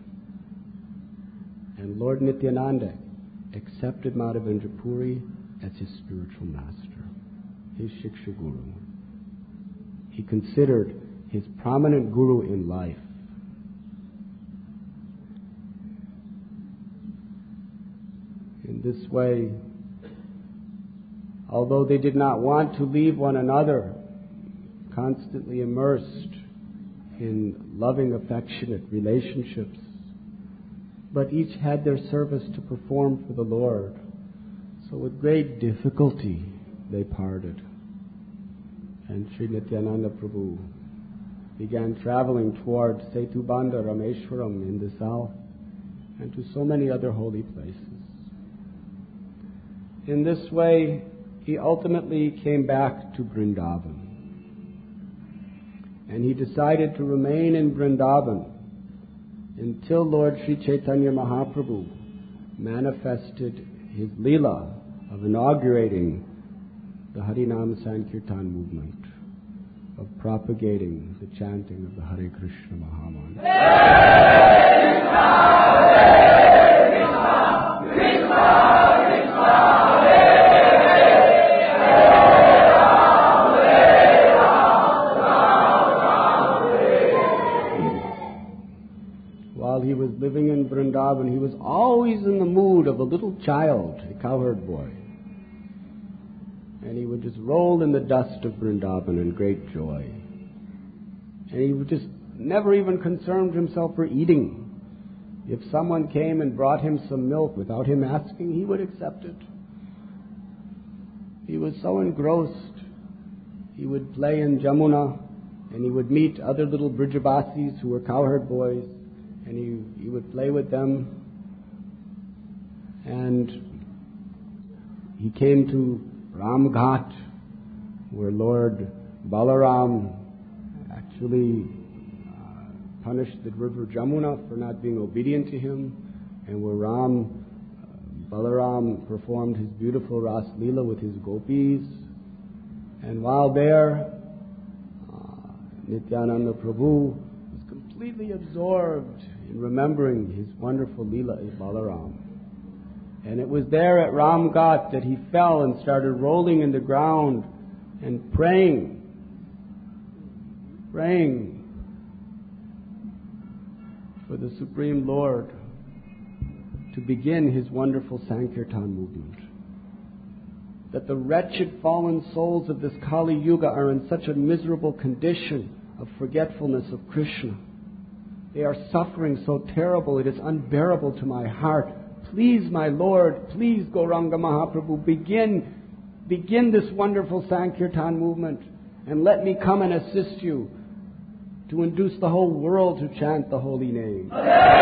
And Lord Nityananda accepted Madhavendra Puri as his spiritual master, his Shiksha Guru. He considered his prominent guru in life. In this way, although they did not want to leave one another, constantly immersed in loving, affectionate relationships, but each had their service to perform for the Lord. So with great difficulty they parted. And Sri Nityananda Prabhu began traveling toward Setubanda Rameshwaram in the south and to so many other holy places. In this way, he ultimately came back to Vrindavan. And he decided to remain in Vrindavan until Lord Sri Chaitanya Mahaprabhu manifested his Leela of inaugurating the Harinam Sankirtan movement, of propagating the chanting of the Hare Krishna Mahamantra. Hare Krishna, Hare Krishna, Krishna Krishna, Hare Hare, Ram Ram, Ram Ram. While he was living in Vrindavan, he was always in the mood of a little child, a cowherd boy. And he would just roll in the dust of Vrindavan in great joy. And he would just never even concern himself for eating. If someone came and brought him some milk without him asking, he would accept it. he was so engrossed. He would play in Jamuna, and he would meet other little Brijabasis who were cowherd boys, and he, he would play with them. And he came to Ramghat, where Lord Balaram actually uh, punished the river Jamuna for not being obedient to him, and where Ram, uh, Balaram performed his beautiful Ras Leela with his gopis. And while there, uh, Nityananda Prabhu was completely absorbed in remembering his wonderful Leela as Balaram. And it was there at Ramghat that he fell and started rolling in the ground and praying, praying for the Supreme Lord to begin his wonderful Sankirtan movement. That the wretched fallen souls of this Kali Yuga are in such a miserable condition of forgetfulness of Krishna. They are suffering so terrible, it is unbearable to my heart. Please, my Lord, please, Gauranga Mahaprabhu, begin, begin this wonderful Sankirtan movement, and let me come and assist you to induce the whole world to chant the holy name.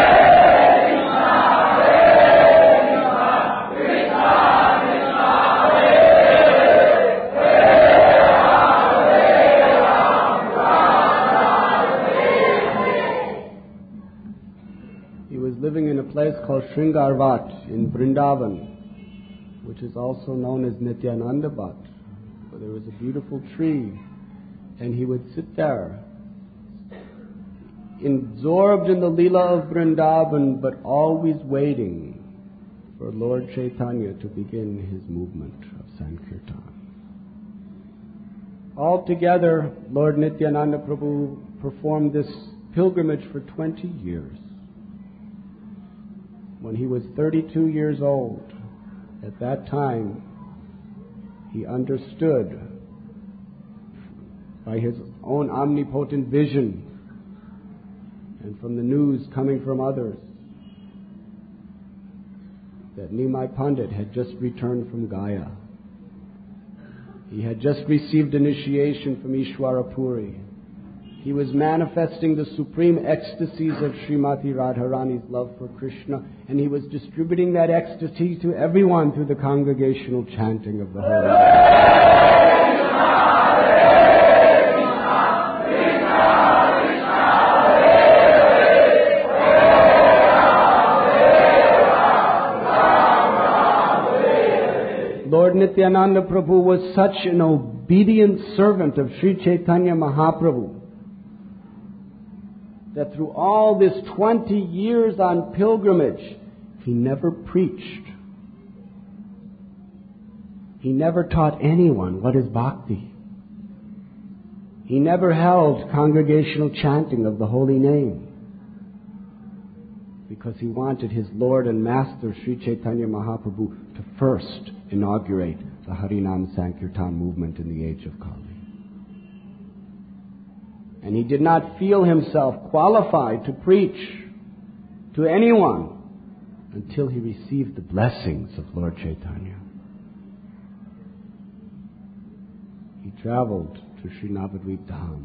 Living in a place called Shringarvat in Vrindavan, which is also known as Nityananda Bhat, where there was a beautiful tree, and he would sit there, absorbed in the Leela of Vrindavan, but always waiting for Lord Chaitanya to begin his movement of Sankirtan. Altogether, Lord Nityananda Prabhu performed this pilgrimage for twenty years. When he was thirty-two years old, at that time, he understood by his own omnipotent vision and from the news coming from others that Nimai Pandit had just returned from Gaya. He had just received initiation from Ishwara Puri. He was manifesting the supreme ecstasies of Srimati Radharani's love for Krishna, and he was distributing that ecstasy to everyone through the congregational chanting of the Holy Name. Lord Nityananda Prabhu was such an obedient servant of Sri Chaitanya Mahaprabhu that through all this twenty years on pilgrimage, he never preached. He never taught anyone what is bhakti. He never held congregational chanting of the holy name, because he wanted his Lord and Master Sri Chaitanya Mahaprabhu to first inaugurate the Harinam Sankirtan movement in the age of Kali. And he did not feel himself qualified to preach to anyone until he received the blessings of Lord Chaitanya. He traveled to Sri Navadvip Dham.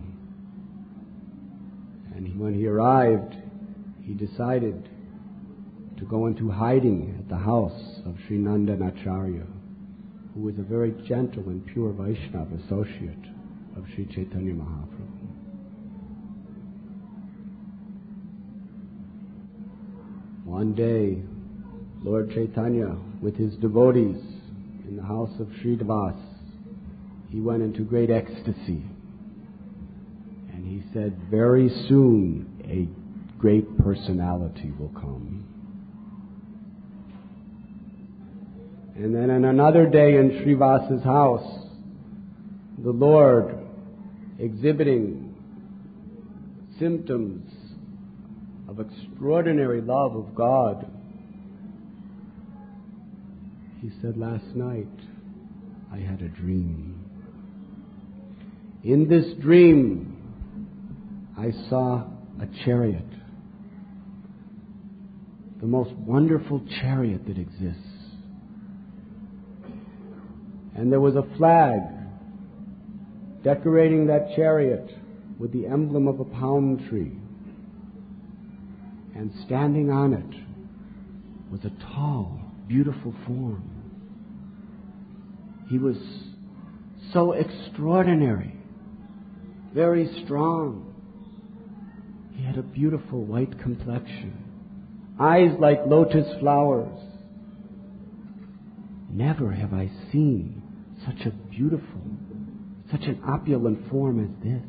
And he, when he arrived, he decided to go into hiding at the house of Sri Nandanacharya, who was a very gentle and pure Vaishnava associate of Sri Chaitanya Mahaprabhu. One day, Lord Chaitanya, with his devotees in the house of Sridivas, he went into great ecstasy. And he said, very soon a great personality will come. And then on another day in Srivas's house, the Lord, exhibiting symptoms of extraordinary love of God, he said, last night I had a dream. In this dream, I saw a chariot, the most wonderful chariot that exists. And there was a flag decorating that chariot with the emblem of a palm tree. And standing on it was a tall, beautiful form. He was so extraordinary, very strong. He had a beautiful white complexion, eyes like lotus flowers. Never have I seen such a beautiful, such an opulent form as this.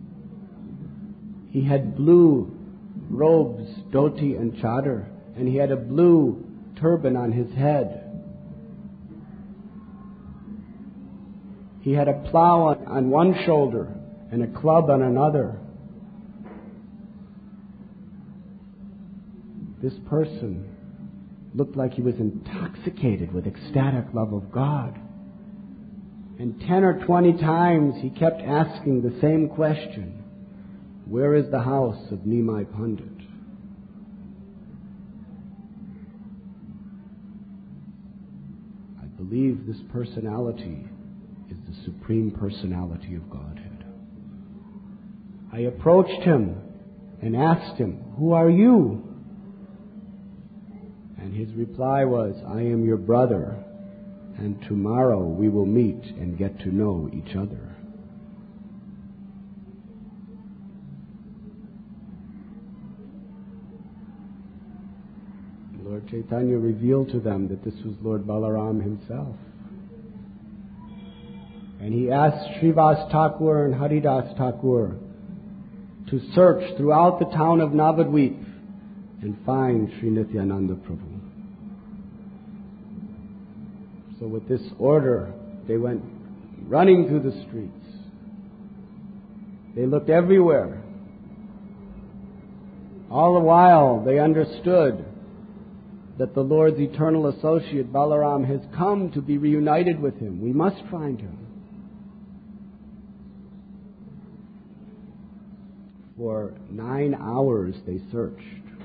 He had blue robes, dhoti and chadar, and he had a blue turban on his head. He had a plow on, on one shoulder and a club on another. This person looked like he was intoxicated with ecstatic love of God. And ten or twenty times he kept asking the same question: where is the house of Nimai Pandit? I believe this personality is the Supreme Personality of Godhead. I approached him and asked him, "Who are you?" And his reply was, "I am your brother, and tomorrow we will meet and get to know each other." Lord Chaitanya revealed to them that this was Lord Balaram himself. And he asked Srivas Thakur and Haridas Thakur to search throughout the town of Navadvip and find Sri Nityananda Prabhu. So with this order, they went running through the streets. They looked everywhere. All the while, they understood that the Lord's eternal associate Balaram has come to be reunited with him. We must find him. For nine hours they searched,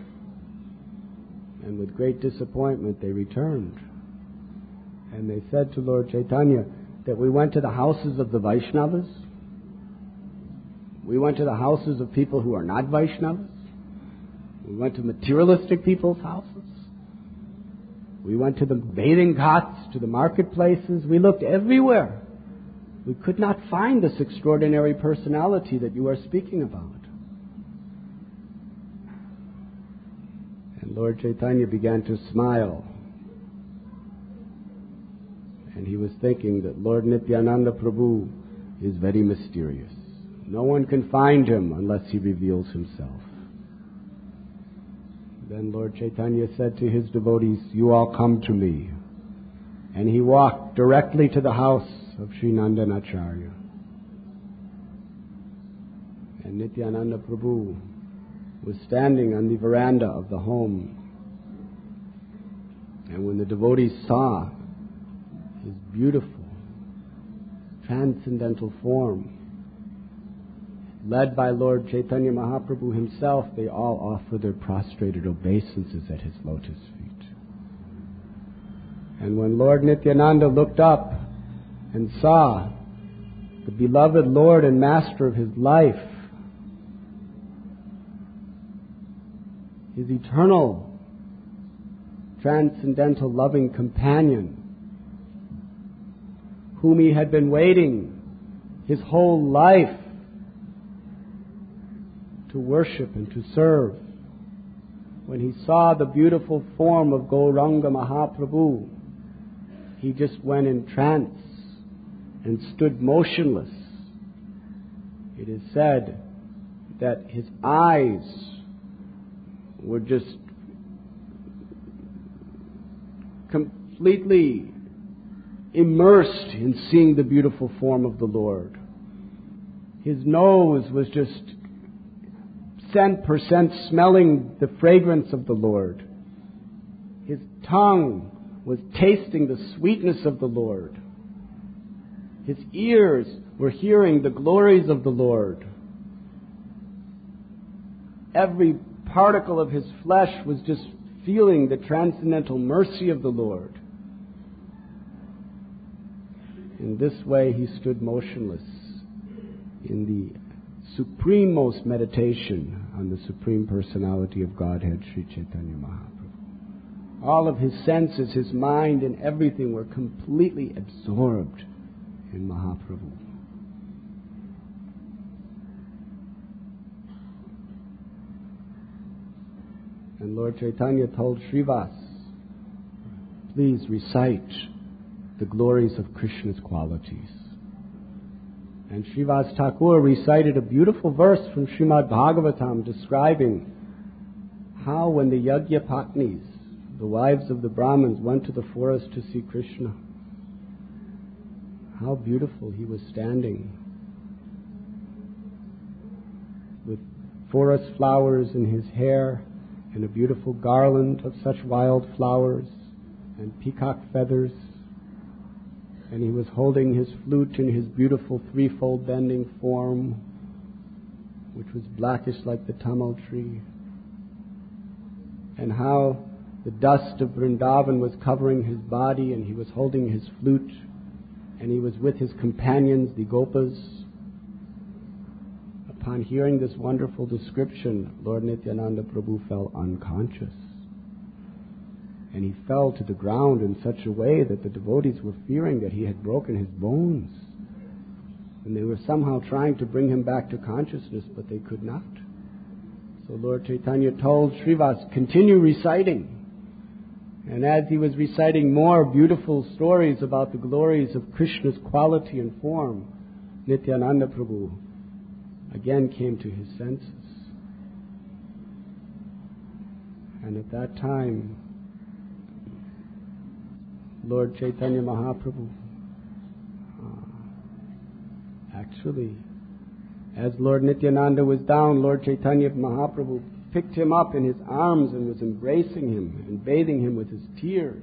and with great disappointment they returned. And they said to Lord Chaitanya that we went to the houses of the Vaishnavas, we went to the houses of people who are not Vaishnavas, we went to materialistic people's houses, we went to the bathing ghats, to the marketplaces, we looked everywhere. We could not find this extraordinary personality that you are speaking about. And Lord Chaitanya began to smile. And he was thinking that Lord Nityananda Prabhu is very mysterious. No one can find him unless he reveals himself. Then Lord Chaitanya said to his devotees, "You all come to me." And he walked directly to the house of Sri Nandanacharya. And Nityananda Prabhu was standing on the veranda of the home. And when the devotees saw his beautiful, transcendental form, led by Lord Chaitanya Mahaprabhu himself, they all offered their prostrated obeisances at his lotus feet. And when Lord Nityananda looked up and saw the beloved Lord and Master of his life, his eternal, transcendental, loving companion, whom he had been waiting his whole life to worship and to serve, when he saw the beautiful form of Gauranga Mahaprabhu, he just went in trance and stood motionless. It is said that his eyes were just completely immersed in seeing the beautiful form of the Lord. His nose was just cent per cent smelling the fragrance of the Lord. His tongue was tasting the sweetness of the Lord. His ears were hearing the glories of the Lord. Every particle of his flesh was just feeling the transcendental mercy of the Lord. In this way he stood motionless in the suprememost meditation on the Supreme Personality of Godhead, Sri Chaitanya Mahaprabhu. All of his senses, his mind, and everything were completely absorbed in Mahaprabhu. And Lord Chaitanya told Srivas, please recite the glories of Krishna's qualities. And Srivas Thakur recited a beautiful verse from Srimad Bhagavatam describing how when the Yajna Patnis, the wives of the Brahmins, went to the forest to see Krishna, how beautiful he was standing with forest flowers in his hair and a beautiful garland of such wild flowers and peacock feathers. And he was holding his flute in his beautiful threefold bending form, which was blackish like the tamil tree. And how the dust of Vrindavan was covering his body, and he was holding his flute, and he was with his companions, the Gopas. Upon hearing this wonderful description, Lord Nityananda Prabhu fell unconscious. And he fell to the ground in such a way that the devotees were fearing that he had broken his bones. And they were somehow trying to bring him back to consciousness, but they could not. So Lord Chaitanya told Srivas, continue reciting. And as he was reciting more beautiful stories about the glories of Krishna's quality and form, Nityananda Prabhu again came to his senses. And at that time, Lord Chaitanya Mahaprabhu, uh, actually, as Lord Nityananda was down, Lord Chaitanya Mahaprabhu picked him up in his arms and was embracing him and bathing him with his tears.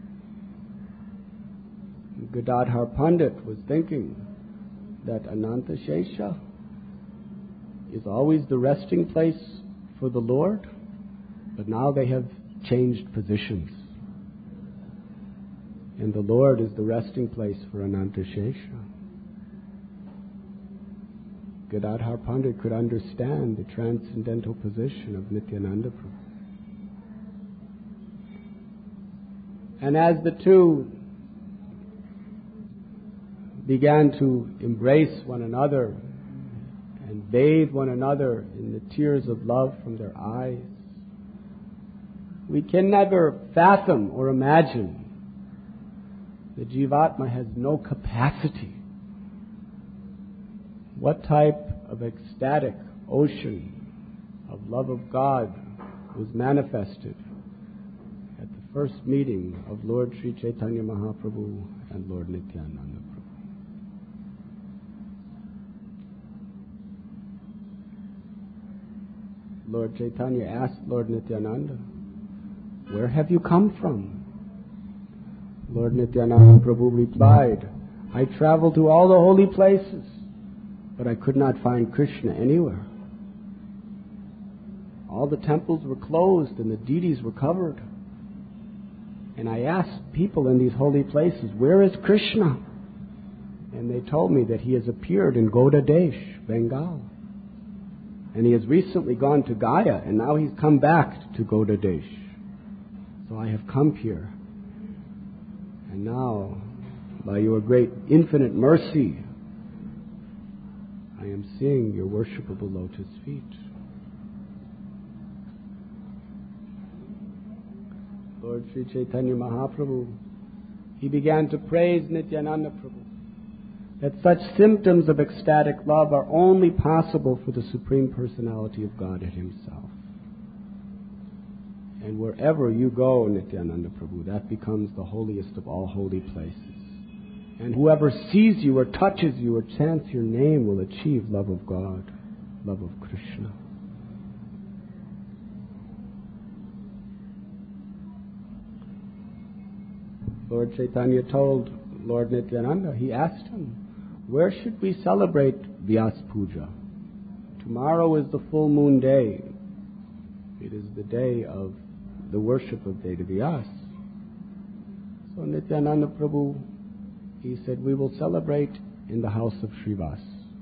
Gadadhar Pandit was thinking that Ananta Shesha is always the resting place for the Lord, but now they have changed positions. And the Lord is the resting place for Ananta Shesha. Gadadhar Pandit could understand the transcendental position of Nityananda Prabhu. And as the two began to embrace one another and bathe one another in the tears of love from their eyes, we can never fathom or imagine the Jivatma has no capacity. What type of ecstatic ocean of love of God was manifested at the first meeting of Lord Sri Chaitanya Mahaprabhu and Lord Nityananda Prabhu. Lord Chaitanya asked Lord Nityananda, where have you come from? Lord Nityananda Prabhu replied, I traveled to all the holy places, but I could not find Krishna anywhere. All the temples were closed and the deities were covered. And I asked people in these holy places, where is Krishna? And they told me that he has appeared in Goda Desh, Bengal. And he has recently gone to Gaya, and now he's come back to Goda Desh. So I have come here. And now, by your great infinite mercy, I am seeing your worshipable lotus feet. Lord Sri Chaitanya Mahaprabhu, he began to praise Nityananda Prabhu, that such symptoms of ecstatic love are only possible for the Supreme Personality of Godhead himself. And wherever you go, Nityananda Prabhu, that becomes the holiest of all holy places. And whoever sees you or touches you or chants your name will achieve love of God, love of Krishna. Lord Chaitanya told Lord Nityananda, he asked him, where should we celebrate Vyas Puja? Tomorrow is the full moon day. It is the day of the worship of Veda Vyas. So Nityananda Prabhu he said, we will celebrate in the house of Srivas.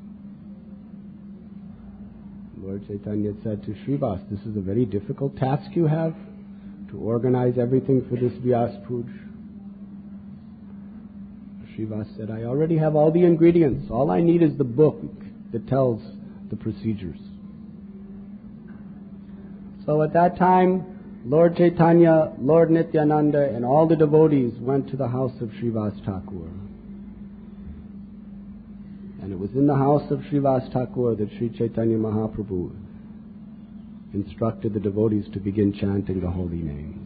Lord Chaitanya said to Srivas, this is a very difficult task you have to organize everything for this Vyas Puj. Srivas said, I already have all the ingredients. All I need is the book that tells the procedures. So at that time, Lord Chaitanya, Lord Nityananda, and all the devotees went to the house of Srivas Thakur. And it was in the house of Srivas Thakur that Sri Chaitanya Mahaprabhu instructed the devotees to begin chanting the holy names.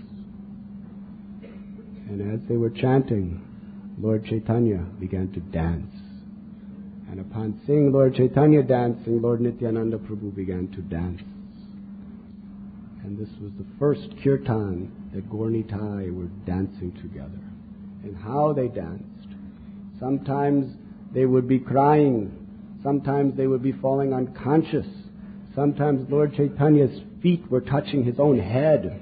And as they were chanting, Lord Chaitanya began to dance. And upon seeing Lord Chaitanya dancing, Lord Nityananda Prabhu began to dance. And this was the first kirtan that Gaur Nitai were dancing together. And how they danced. Sometimes they would be crying. Sometimes they would be falling unconscious. Sometimes Lord Chaitanya's feet were touching his own head.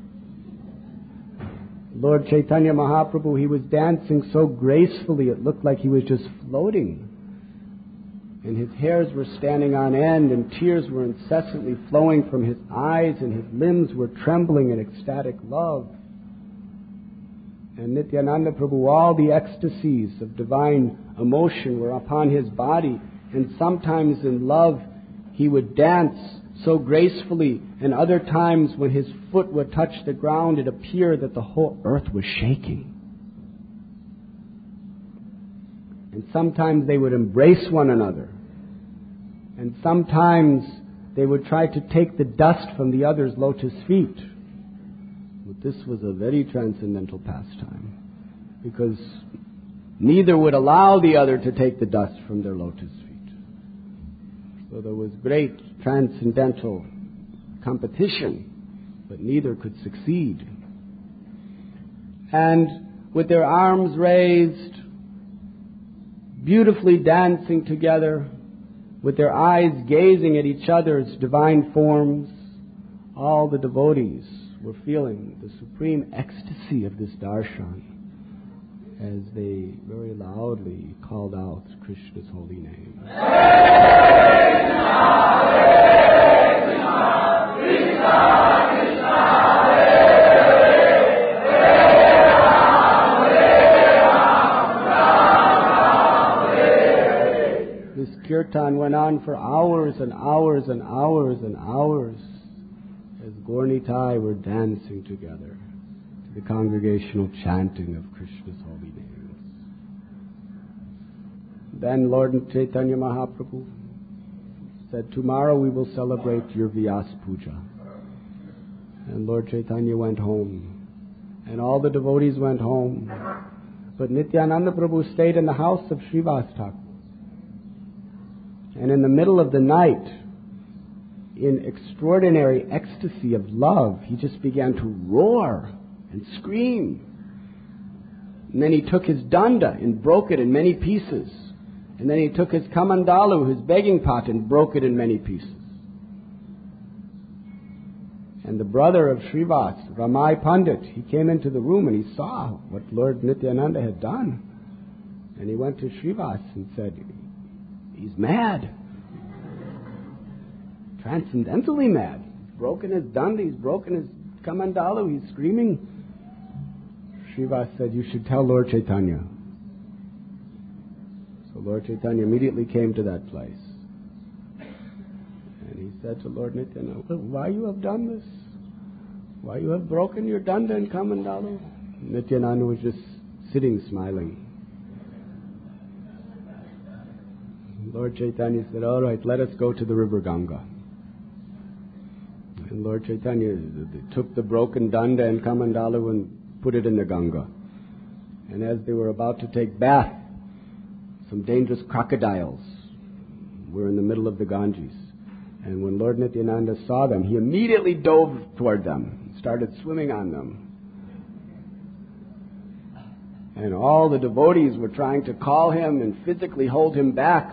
Lord Chaitanya Mahaprabhu, he was dancing so gracefully it looked like he was just floating. And his hairs were standing on end and tears were incessantly flowing from his eyes and his limbs were trembling in ecstatic love. And Nityananda Prabhu, all the ecstasies of divine emotion were upon his body. And sometimes in love he would dance so gracefully, and other times when his foot would touch the ground, it appeared that the whole earth was shaking. And sometimes they would embrace one another. And sometimes they would try to take the dust from the other's lotus feet. But this was a very transcendental pastime, because neither would allow the other to take the dust from their lotus feet. So there was great transcendental competition, but neither could succeed. And with their arms raised, beautifully dancing together, with their eyes gazing at each other's divine forms, all the devotees were feeling the supreme ecstasy of this darshan as they very loudly called out Krishna's holy name. This kirtan went on for hours and hours and hours and hours as Gaur Nitai were dancing together to the congregational chanting of Krishna's holy names. Then Lord Chaitanya Mahaprabhu said, tomorrow we will celebrate your Vyas Puja. And Lord Chaitanya went home. And all the devotees went home. But Nityananda Prabhu stayed in the house of Srivas Thakur. And in the middle of the night, in extraordinary ecstasy of love, he just began to roar and scream. And then he took his danda and broke it in many pieces. And then he took his kamandalu, his begging pot, and broke it in many pieces. And the brother of Srivas, Ramai Pandit, he came into the room and he saw what Lord Nityananda had done. And he went to Srivas and said, he's mad. Transcendentally mad. He's broken his danda, he's broken his kamandalu, he's screaming. Srivas said, you should tell Lord Chaitanya. So Lord Chaitanya immediately came to that place. And he said to Lord Nityananda, well, why you have done this? Why you have broken your danda and kamandalu? Nityananda was just sitting smiling. Lord Chaitanya said, all right, let us go to the river Ganga. And Lord Chaitanya took the broken danda and kamandalu and put it in the Ganga. And as they were about to take bath, some dangerous crocodiles were in the middle of the Ganges. And when Lord Nityananda saw them, he immediately dove toward them and started swimming on them. And all the devotees were trying to call him and physically hold him back.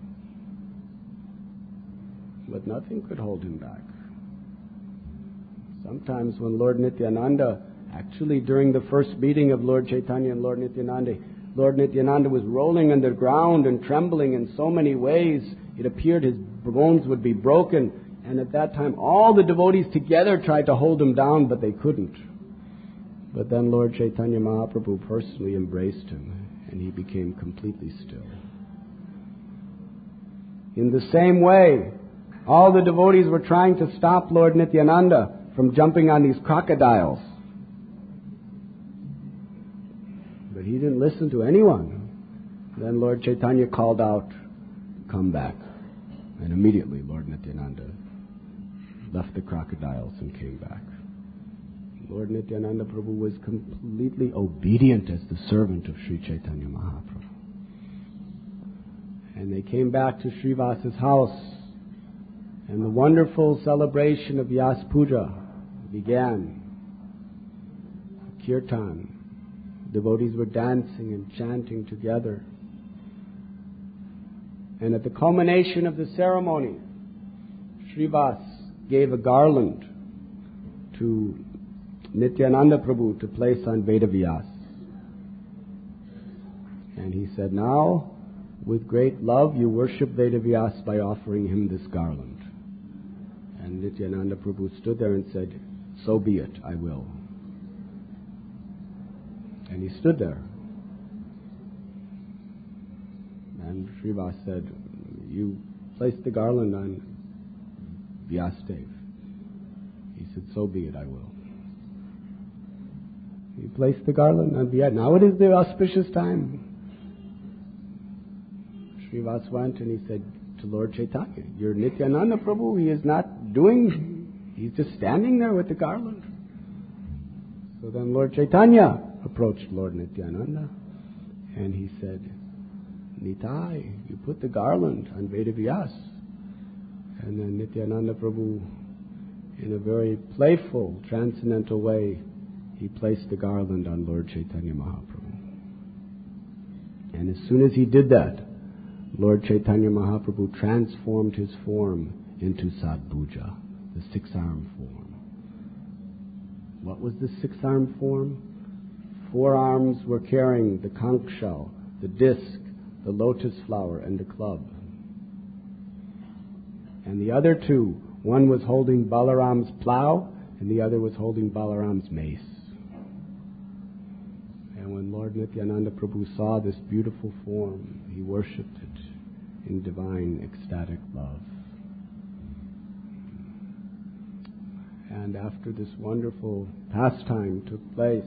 But nothing could hold him back. Sometimes when Lord Nityananda, actually during the first meeting of Lord Chaitanya and Lord Nityananda, Lord Nityananda was rolling on the ground and trembling in so many ways, it appeared his bones would be broken. And at that time, all the devotees together tried to hold him down, but they couldn't. But then Lord Chaitanya Mahaprabhu personally embraced him, and he became completely still. In the same way, all the devotees were trying to stop Lord Nityananda from jumping on these crocodiles. But he didn't listen to anyone. Then Lord Chaitanya called out, "Come back." And immediately Lord Nityananda left the crocodiles and came back. Lord Nityananda Prabhu was completely obedient as the servant of Sri Chaitanya Mahaprabhu. And they came back to Srivasa's house, and the wonderful celebration of Vyas Puja began. Kirtan. Devotees were dancing and chanting together. And at the culmination of the ceremony, Srivas gave a garland to Nityananda Prabhu to place on Vedavyas. And he said, "Now, with great love, you worship Vedavyas by offering him this garland." And Nityananda Prabhu stood there and said, "So be it, I will." And he stood there. And Srivas said, "You placed the garland on Vyasadev." He said, "So be it, I will." He placed the garland on Vyasadev. Now it is the auspicious time. Srivas went and he said to Lord Chaitanya, "Your Nityananda Prabhu, he is not doing, he's just standing there with the garland." So then Lord Chaitanya approached Lord Nityananda and he said, "Nitai, you put the garland on Vedavyas." And then Nityananda Prabhu, in a very playful, transcendental way, he placed the garland on Lord Chaitanya Mahaprabhu. And as soon as he did that, Lord Chaitanya Mahaprabhu transformed his form into Sadbhuja, the six-armed form. What was the six-armed form? Four arms were carrying the conch shell, the disc, the lotus flower, and the club. And the other two, one was holding Balaram's plow, and the other was holding Balaram's mace. And when Lord Nityananda Prabhu saw this beautiful form, he worshipped it in divine ecstatic love. And after this wonderful pastime took place,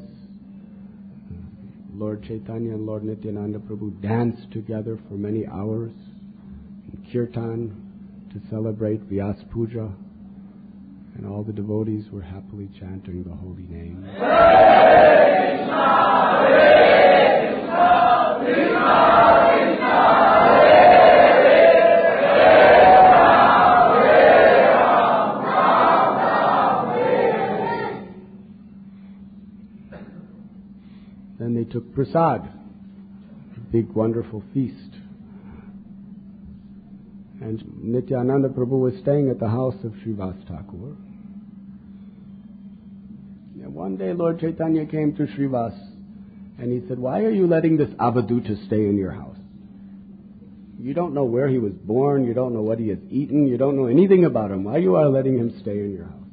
Lord Chaitanya and Lord Nityananda Prabhu danced together for many hours in Kirtan to celebrate Vyas Puja, and all the devotees were happily chanting the holy name. Hare Krishna, Hare Krishna, Krishna Krishna, Then they took prasad, a big wonderful feast. And Nityananda Prabhu was staying at the house of Srivas Thakur. And one day Lord Chaitanya came to Srivas and he said, "Why are you letting this Avaduta stay in your house? You don't know where he was born, you don't know what he has eaten, you don't know anything about him. Why you are letting him stay in your house?"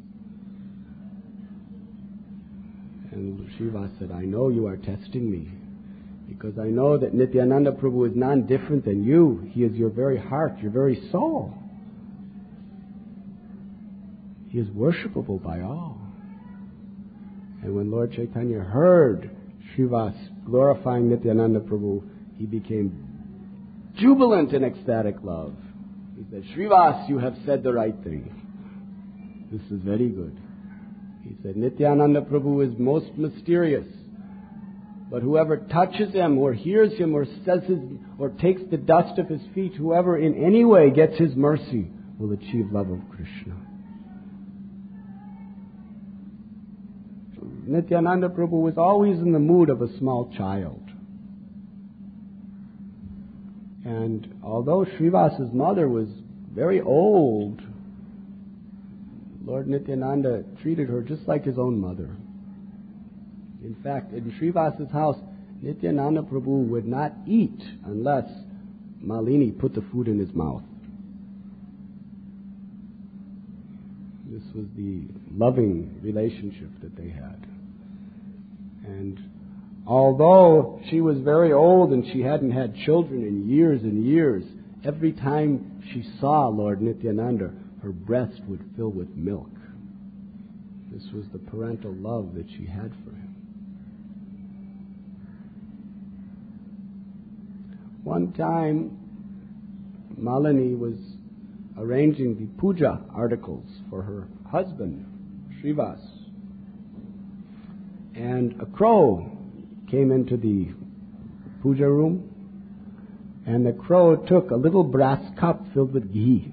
And Srivas said, "I know you are testing me, because I know that Nityananda Prabhu is none different than you. He is your very heart, your very soul. He is worshipable by all." And when Lord Chaitanya heard Srivas glorifying Nityananda Prabhu, he became jubilant in ecstatic love. He said, "Srivas, you have said the right thing. This is very good." He said, "Nityananda Prabhu is most mysterious. But whoever touches him or hears him or says his, or takes the dust of his feet, whoever in any way gets his mercy will achieve love of Krishna." So Nityananda Prabhu was always in the mood of a small child. And although Srivas's mother was very old, Lord Nityananda treated her just like his own mother. In fact, in Srivas's house, Nityananda Prabhu would not eat unless Malini put the food in his mouth. This was the loving relationship that they had. And although she was very old and she hadn't had children in years and years, every time she saw Lord Nityananda, her breast would fill with milk. This was the parental love that she had for him. One time, Malini was arranging the puja articles for her husband, Srivas. And a crow came into the puja room, and the crow took a little brass cup filled with ghee.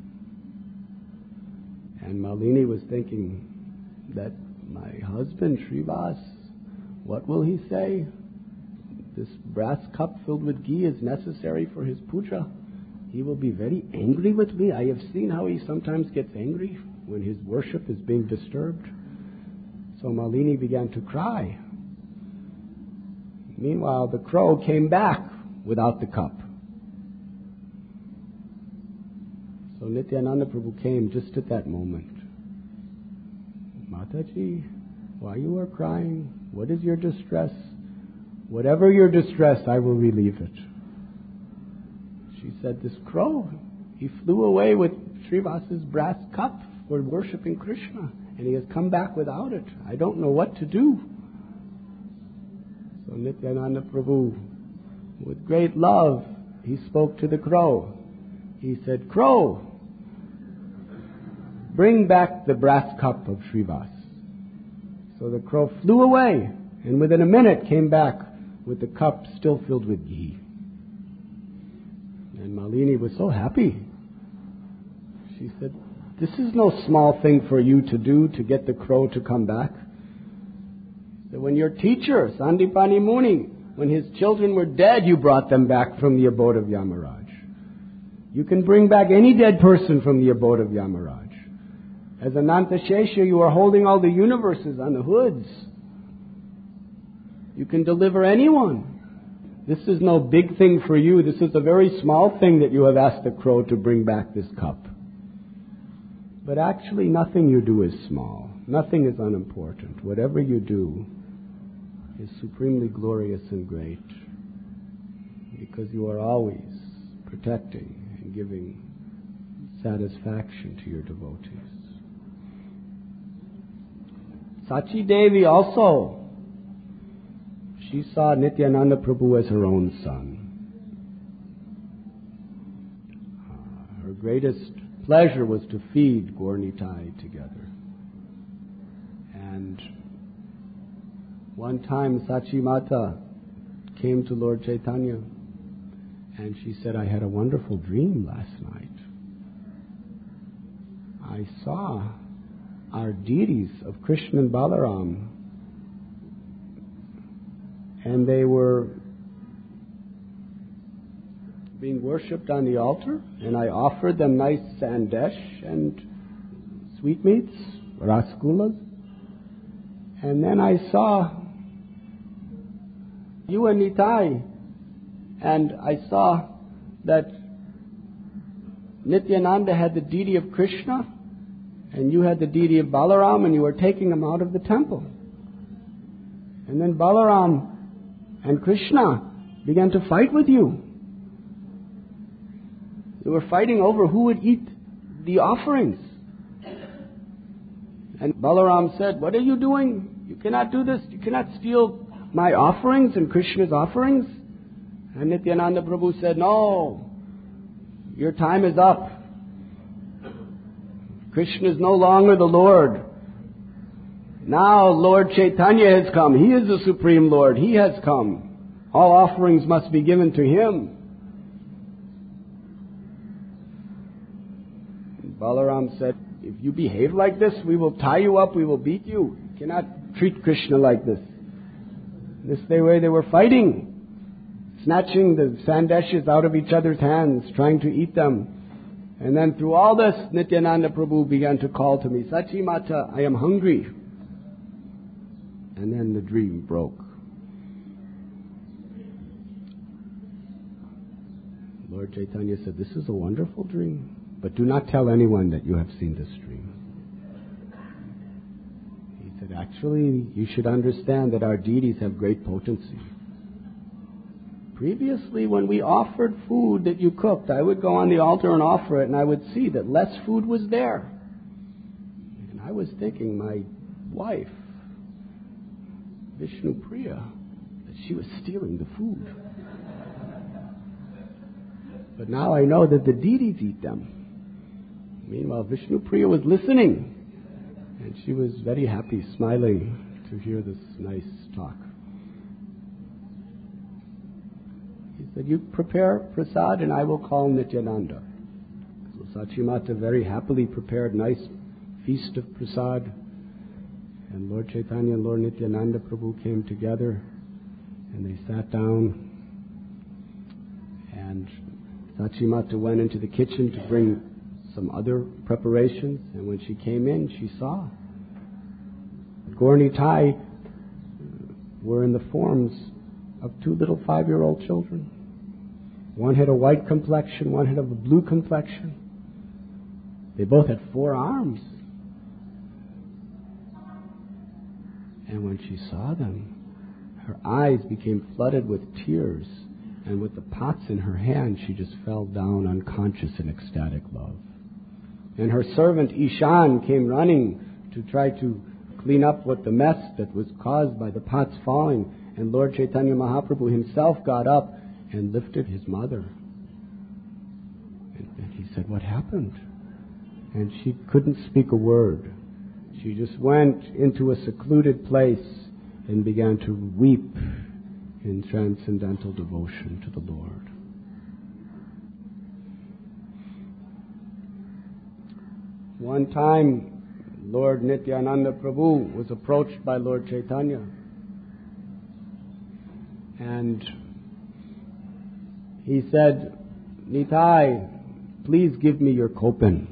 And Malini was thinking that my husband, Srivas, what will he say? This brass cup filled with ghee is necessary for his puja. He will be very angry with me. I have seen how he sometimes gets angry when his worship is being disturbed. So Malini began to cry. Meanwhile, the crow came back without the cup. So Nityananda Prabhu came just at that moment. Mataji, why you are crying? What is your distress? Whatever your distress, I will relieve it. She said, this crow, he flew away with Srivas's brass cup for worshipping Krishna, and he has come back without it. I don't know what to do. So Nityananda Prabhu, with great love, he spoke to the crow. He said, Crow, bring back the brass cup of Srivas. So the crow flew away, and within a minute came back with the cup still filled with ghee. And Malini was so happy. She said, this is no small thing for you to do to get the crow to come back. So when your teacher, Sandipani Muni, when his children were dead, you brought them back from the abode of Yamaraj. You can bring back any dead person from the abode of Yamaraj. As Ananta Shesha, you are holding all the universes on the hoods. You can deliver anyone. This is no big thing for you. This is a very small thing that you have asked the crow to bring back this cup. But actually, nothing you do is small. Nothing is unimportant. Whatever you do is supremely glorious and great, because you are always protecting and giving satisfaction to your devotees. Sachi Devi also, she saw Nityananda Prabhu as her own son. Uh, her greatest pleasure was to feed Gaur Nitai together. And one time Sachi Mata came to Lord Chaitanya and she said, I had a wonderful dream last night. I saw our deities of Krishna and Balaram, and they were being worshipped on the altar, and I offered them nice sandesh and sweetmeats, rasgullas. And then I saw you and Nitai, and I saw that Nityananda had the deity of Krishna, and you had the deity of Balaram, and you were taking them out of the temple. And then Balaram and Krishna began to fight with you. They were fighting over who would eat the offerings. And Balaram said, what are you doing? You cannot do this. You cannot steal my offerings and Krishna's offerings. And Nityananda Prabhu said, no, your time is up. Krishna is no longer the Lord. Now Lord Chaitanya has come. He is the Supreme Lord. He has come. All offerings must be given to Him. And Balaram said, if you behave like this, we will tie you up, we will beat you. You cannot treat Krishna like this. This way they were fighting, snatching the sandeshes out of each other's hands, trying to eat them. And then through all this, Nityananda Prabhu began to call to me, Sachi Mata, I am hungry. And then the dream broke. Lord Chaitanya said, "This is a wonderful dream, but do not tell anyone that you have seen this dream." He said, "Actually, you should understand that our deities have great potency. Previously, when we offered food that you cooked, I would go on the altar and offer it, and I would see that less food was there. And I was thinking, my wife, Vishnu Priya, that she was stealing the food. But now I know that the deities eat them." Meanwhile, Vishnu Priya was listening, and she was very happy, smiling to hear this nice talk. He said, "You prepare prasad and I will call Nityananda." So Sachimata very happily prepared nice feast of prasad, and Lord Chaitanya and Lord Nityananda Prabhu came together and they sat down, and Sachimata went into the kitchen to bring some other preparations, and when she came in, she saw Gaur Nitai were in the forms of two little five-year-old children. One had a white complexion, one had a blue complexion. They both had four arms. And when she saw them, her eyes became flooded with tears, and with the pots in her hand, she just fell down unconscious in ecstatic love. And her servant Ishan came running to try to clean up what the mess that was caused by the pots falling. And Lord Chaitanya Mahaprabhu himself got up and lifted his mother. And, and he said, "What happened?" And she couldn't speak a word. She just went into a secluded place and began to weep in transcendental devotion to the Lord. One time, Lord Nityananda Prabhu was approached by Lord Chaitanya, and he said, "Nitai, please give me your kopin."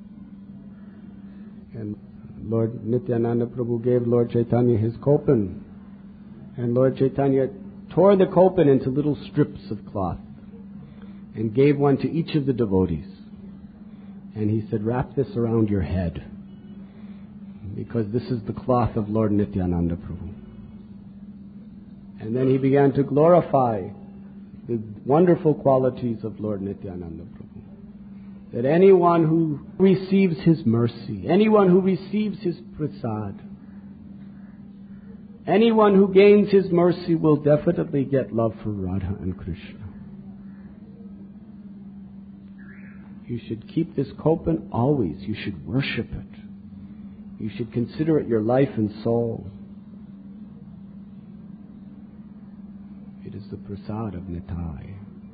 And Lord Nityananda Prabhu gave Lord Chaitanya his kopin, and Lord Chaitanya tore the kopin into little strips of cloth and gave one to each of the devotees. And he said, "Wrap this around your head, because this is the cloth of Lord Nityananda Prabhu." And then he began to glorify the wonderful qualities of Lord Nityananda Prabhu. That anyone who receives his mercy, anyone who receives his prasad, anyone who gains his mercy will definitely get love for Radha and Krishna. You should keep this kopin always. You should worship it. You should consider it your life and soul. It is the prasad of Nitai.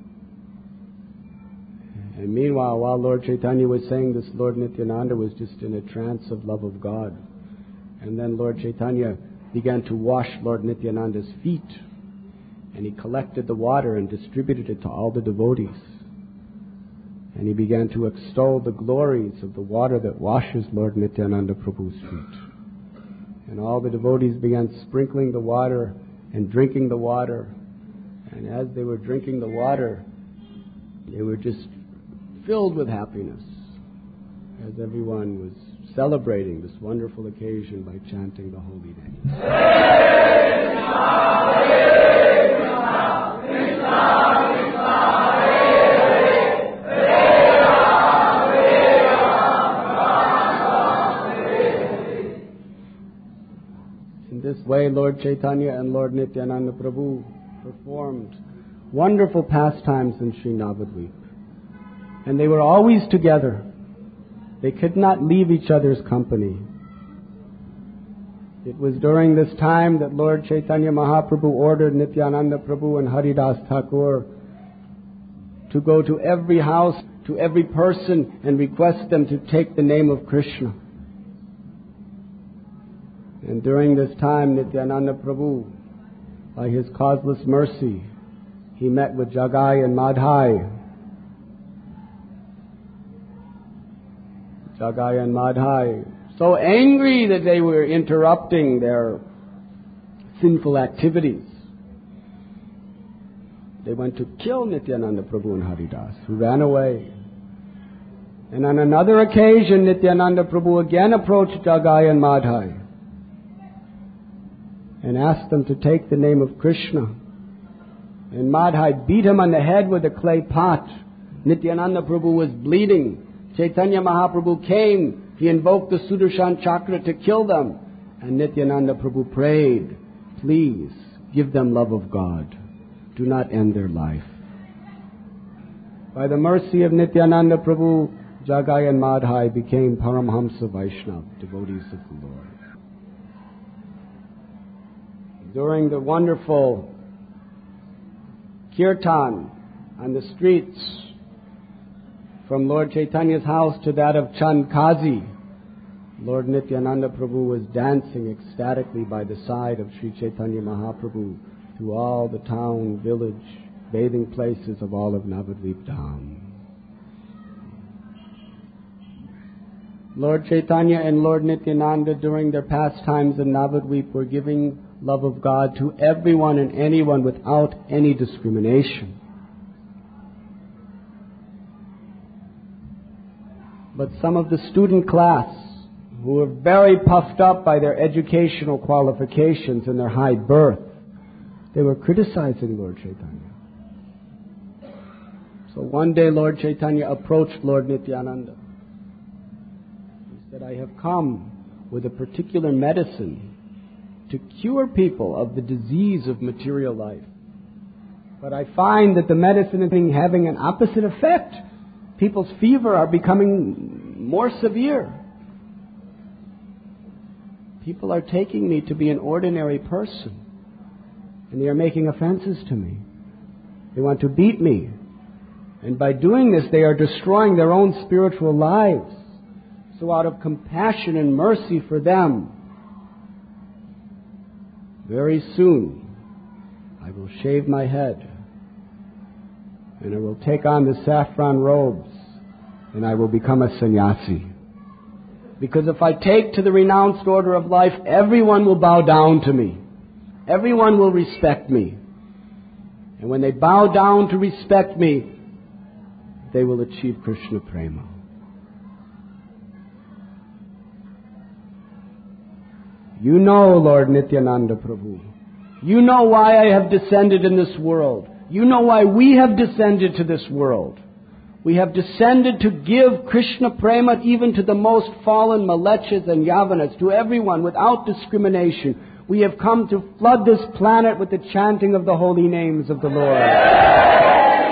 And meanwhile, while Lord Chaitanya was saying this, Lord Nityananda was just in a trance of love of God. And then Lord Chaitanya began to wash Lord Nityananda's feet. And he collected the water and distributed it to all the devotees. And he began to extol the glories of the water that washes Lord Nityananda Prabhu's feet. And all the devotees began sprinkling the water and drinking the water. And as they were drinking the water, they were just filled with happiness as everyone was celebrating this wonderful occasion by chanting the holy name. In this way, Lord Chaitanya and Lord Nityananda Prabhu performed wonderful pastimes in Sri Navadvip. And they were always together. They could not leave each other's company. It was during this time that Lord Chaitanya Mahaprabhu ordered Nityananda Prabhu and Haridas Thakur to go to every house, to every person, and request them to take the name of Krishna. And during this time, Nityananda Prabhu, by his causeless mercy, he met with Jagai and Madhai. Jagai and Madhai, so angry that they were interrupting their sinful activities. they went to kill Nityananda Prabhu and Haridas, who ran away. And on another occasion, Nityananda Prabhu again approached Jagai and Madhai and asked them to take the name of Krishna. And Madhai beat him on the head with a clay pot. Nityananda Prabhu was bleeding. Chaitanya Mahaprabhu came. He invoked the Sudarshan Chakra to kill them. And Nityananda Prabhu prayed, please give them love of God. Do not end their life. By the mercy of Nityananda Prabhu, Jagai and Madhai became Paramhamsa Vaishnava, devotees of the Lord. During the wonderful kirtan on the streets from Lord Chaitanya's house to that of Chand Kazi, Lord Nityananda Prabhu was dancing ecstatically by the side of Sri Chaitanya Mahaprabhu through all the town, village, bathing places of all of Navadvip Dham. Lord Chaitanya and Lord Nityananda during their pastimes in Navadvip were giving love of God to everyone and anyone without any discrimination. But some of the student class, who were very puffed up by their educational qualifications and their high birth, they were criticizing Lord Chaitanya. So one day Lord Chaitanya approached Lord Nityananda. He said, I have come with a particular medicine to cure people of the disease of material life. But I find that the medicine is having an opposite effect. People's fever are becoming more severe. People are taking me to be an ordinary person, and they are making offenses to me. They want to beat me. And by doing this, they are destroying their own spiritual lives. So out of compassion and mercy for them, very soon I will shave my head, and I will take on the saffron robes, and I will become a sannyasi. Because if I take to the renounced order of life, everyone will bow down to me. Everyone will respect me. And when they bow down to respect me, they will achieve Krishna Prema. You know, Lord Nityananda Prabhu. You know why I have descended in this world. You know why we have descended to this world. We have descended to give Krishna Prema even to the most fallen Malechas and Yavanas, to everyone without discrimination. We have come to flood this planet with the chanting of the holy names of the Lord.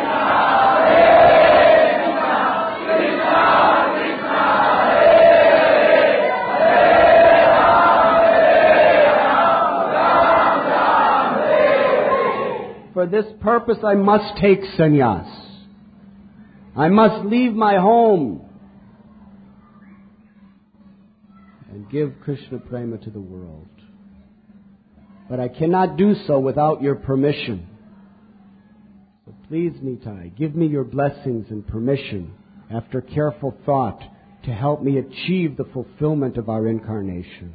For this purpose I must take sannyas. I must leave my home and give Krishna Prema to the world. But I cannot do so without your permission. So please, Nitai, give me your blessings and permission after careful thought to help me achieve the fulfillment of our incarnation.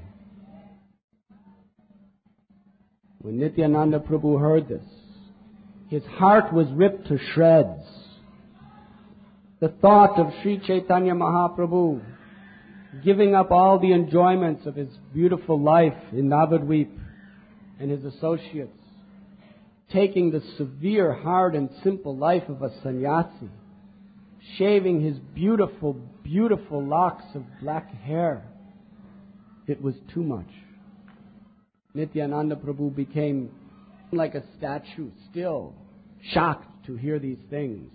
When Nityananda Prabhu heard this, his heart was ripped to shreds. The thought of Sri Chaitanya Mahaprabhu giving up all the enjoyments of his beautiful life in Navadvip and his associates, taking the severe, hard and simple life of a sannyasi, shaving his beautiful, beautiful locks of black hair, it was too much. Nityananda Prabhu became like a statue, still shocked to hear these things.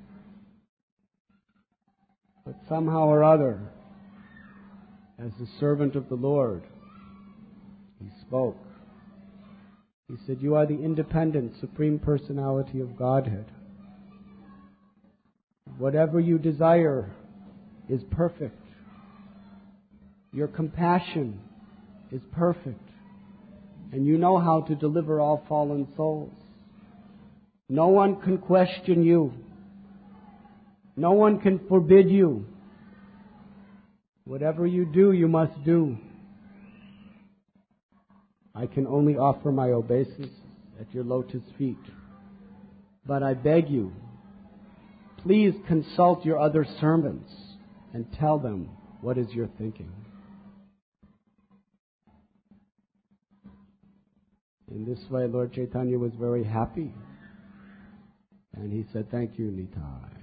But somehow or other, as the servant of the Lord, he spoke. He said, you are the independent, supreme personality of Godhead. Whatever you desire is perfect. Your compassion is perfect. And you know how to deliver all fallen souls. No one can question you. No one can forbid you. Whatever you do, you must do. I can only offer my obeisance at your lotus feet. But I beg you, please consult your other servants and tell them what is your thinking. In this way, Lord Chaitanya was very happy. And he said, thank you, Nitai.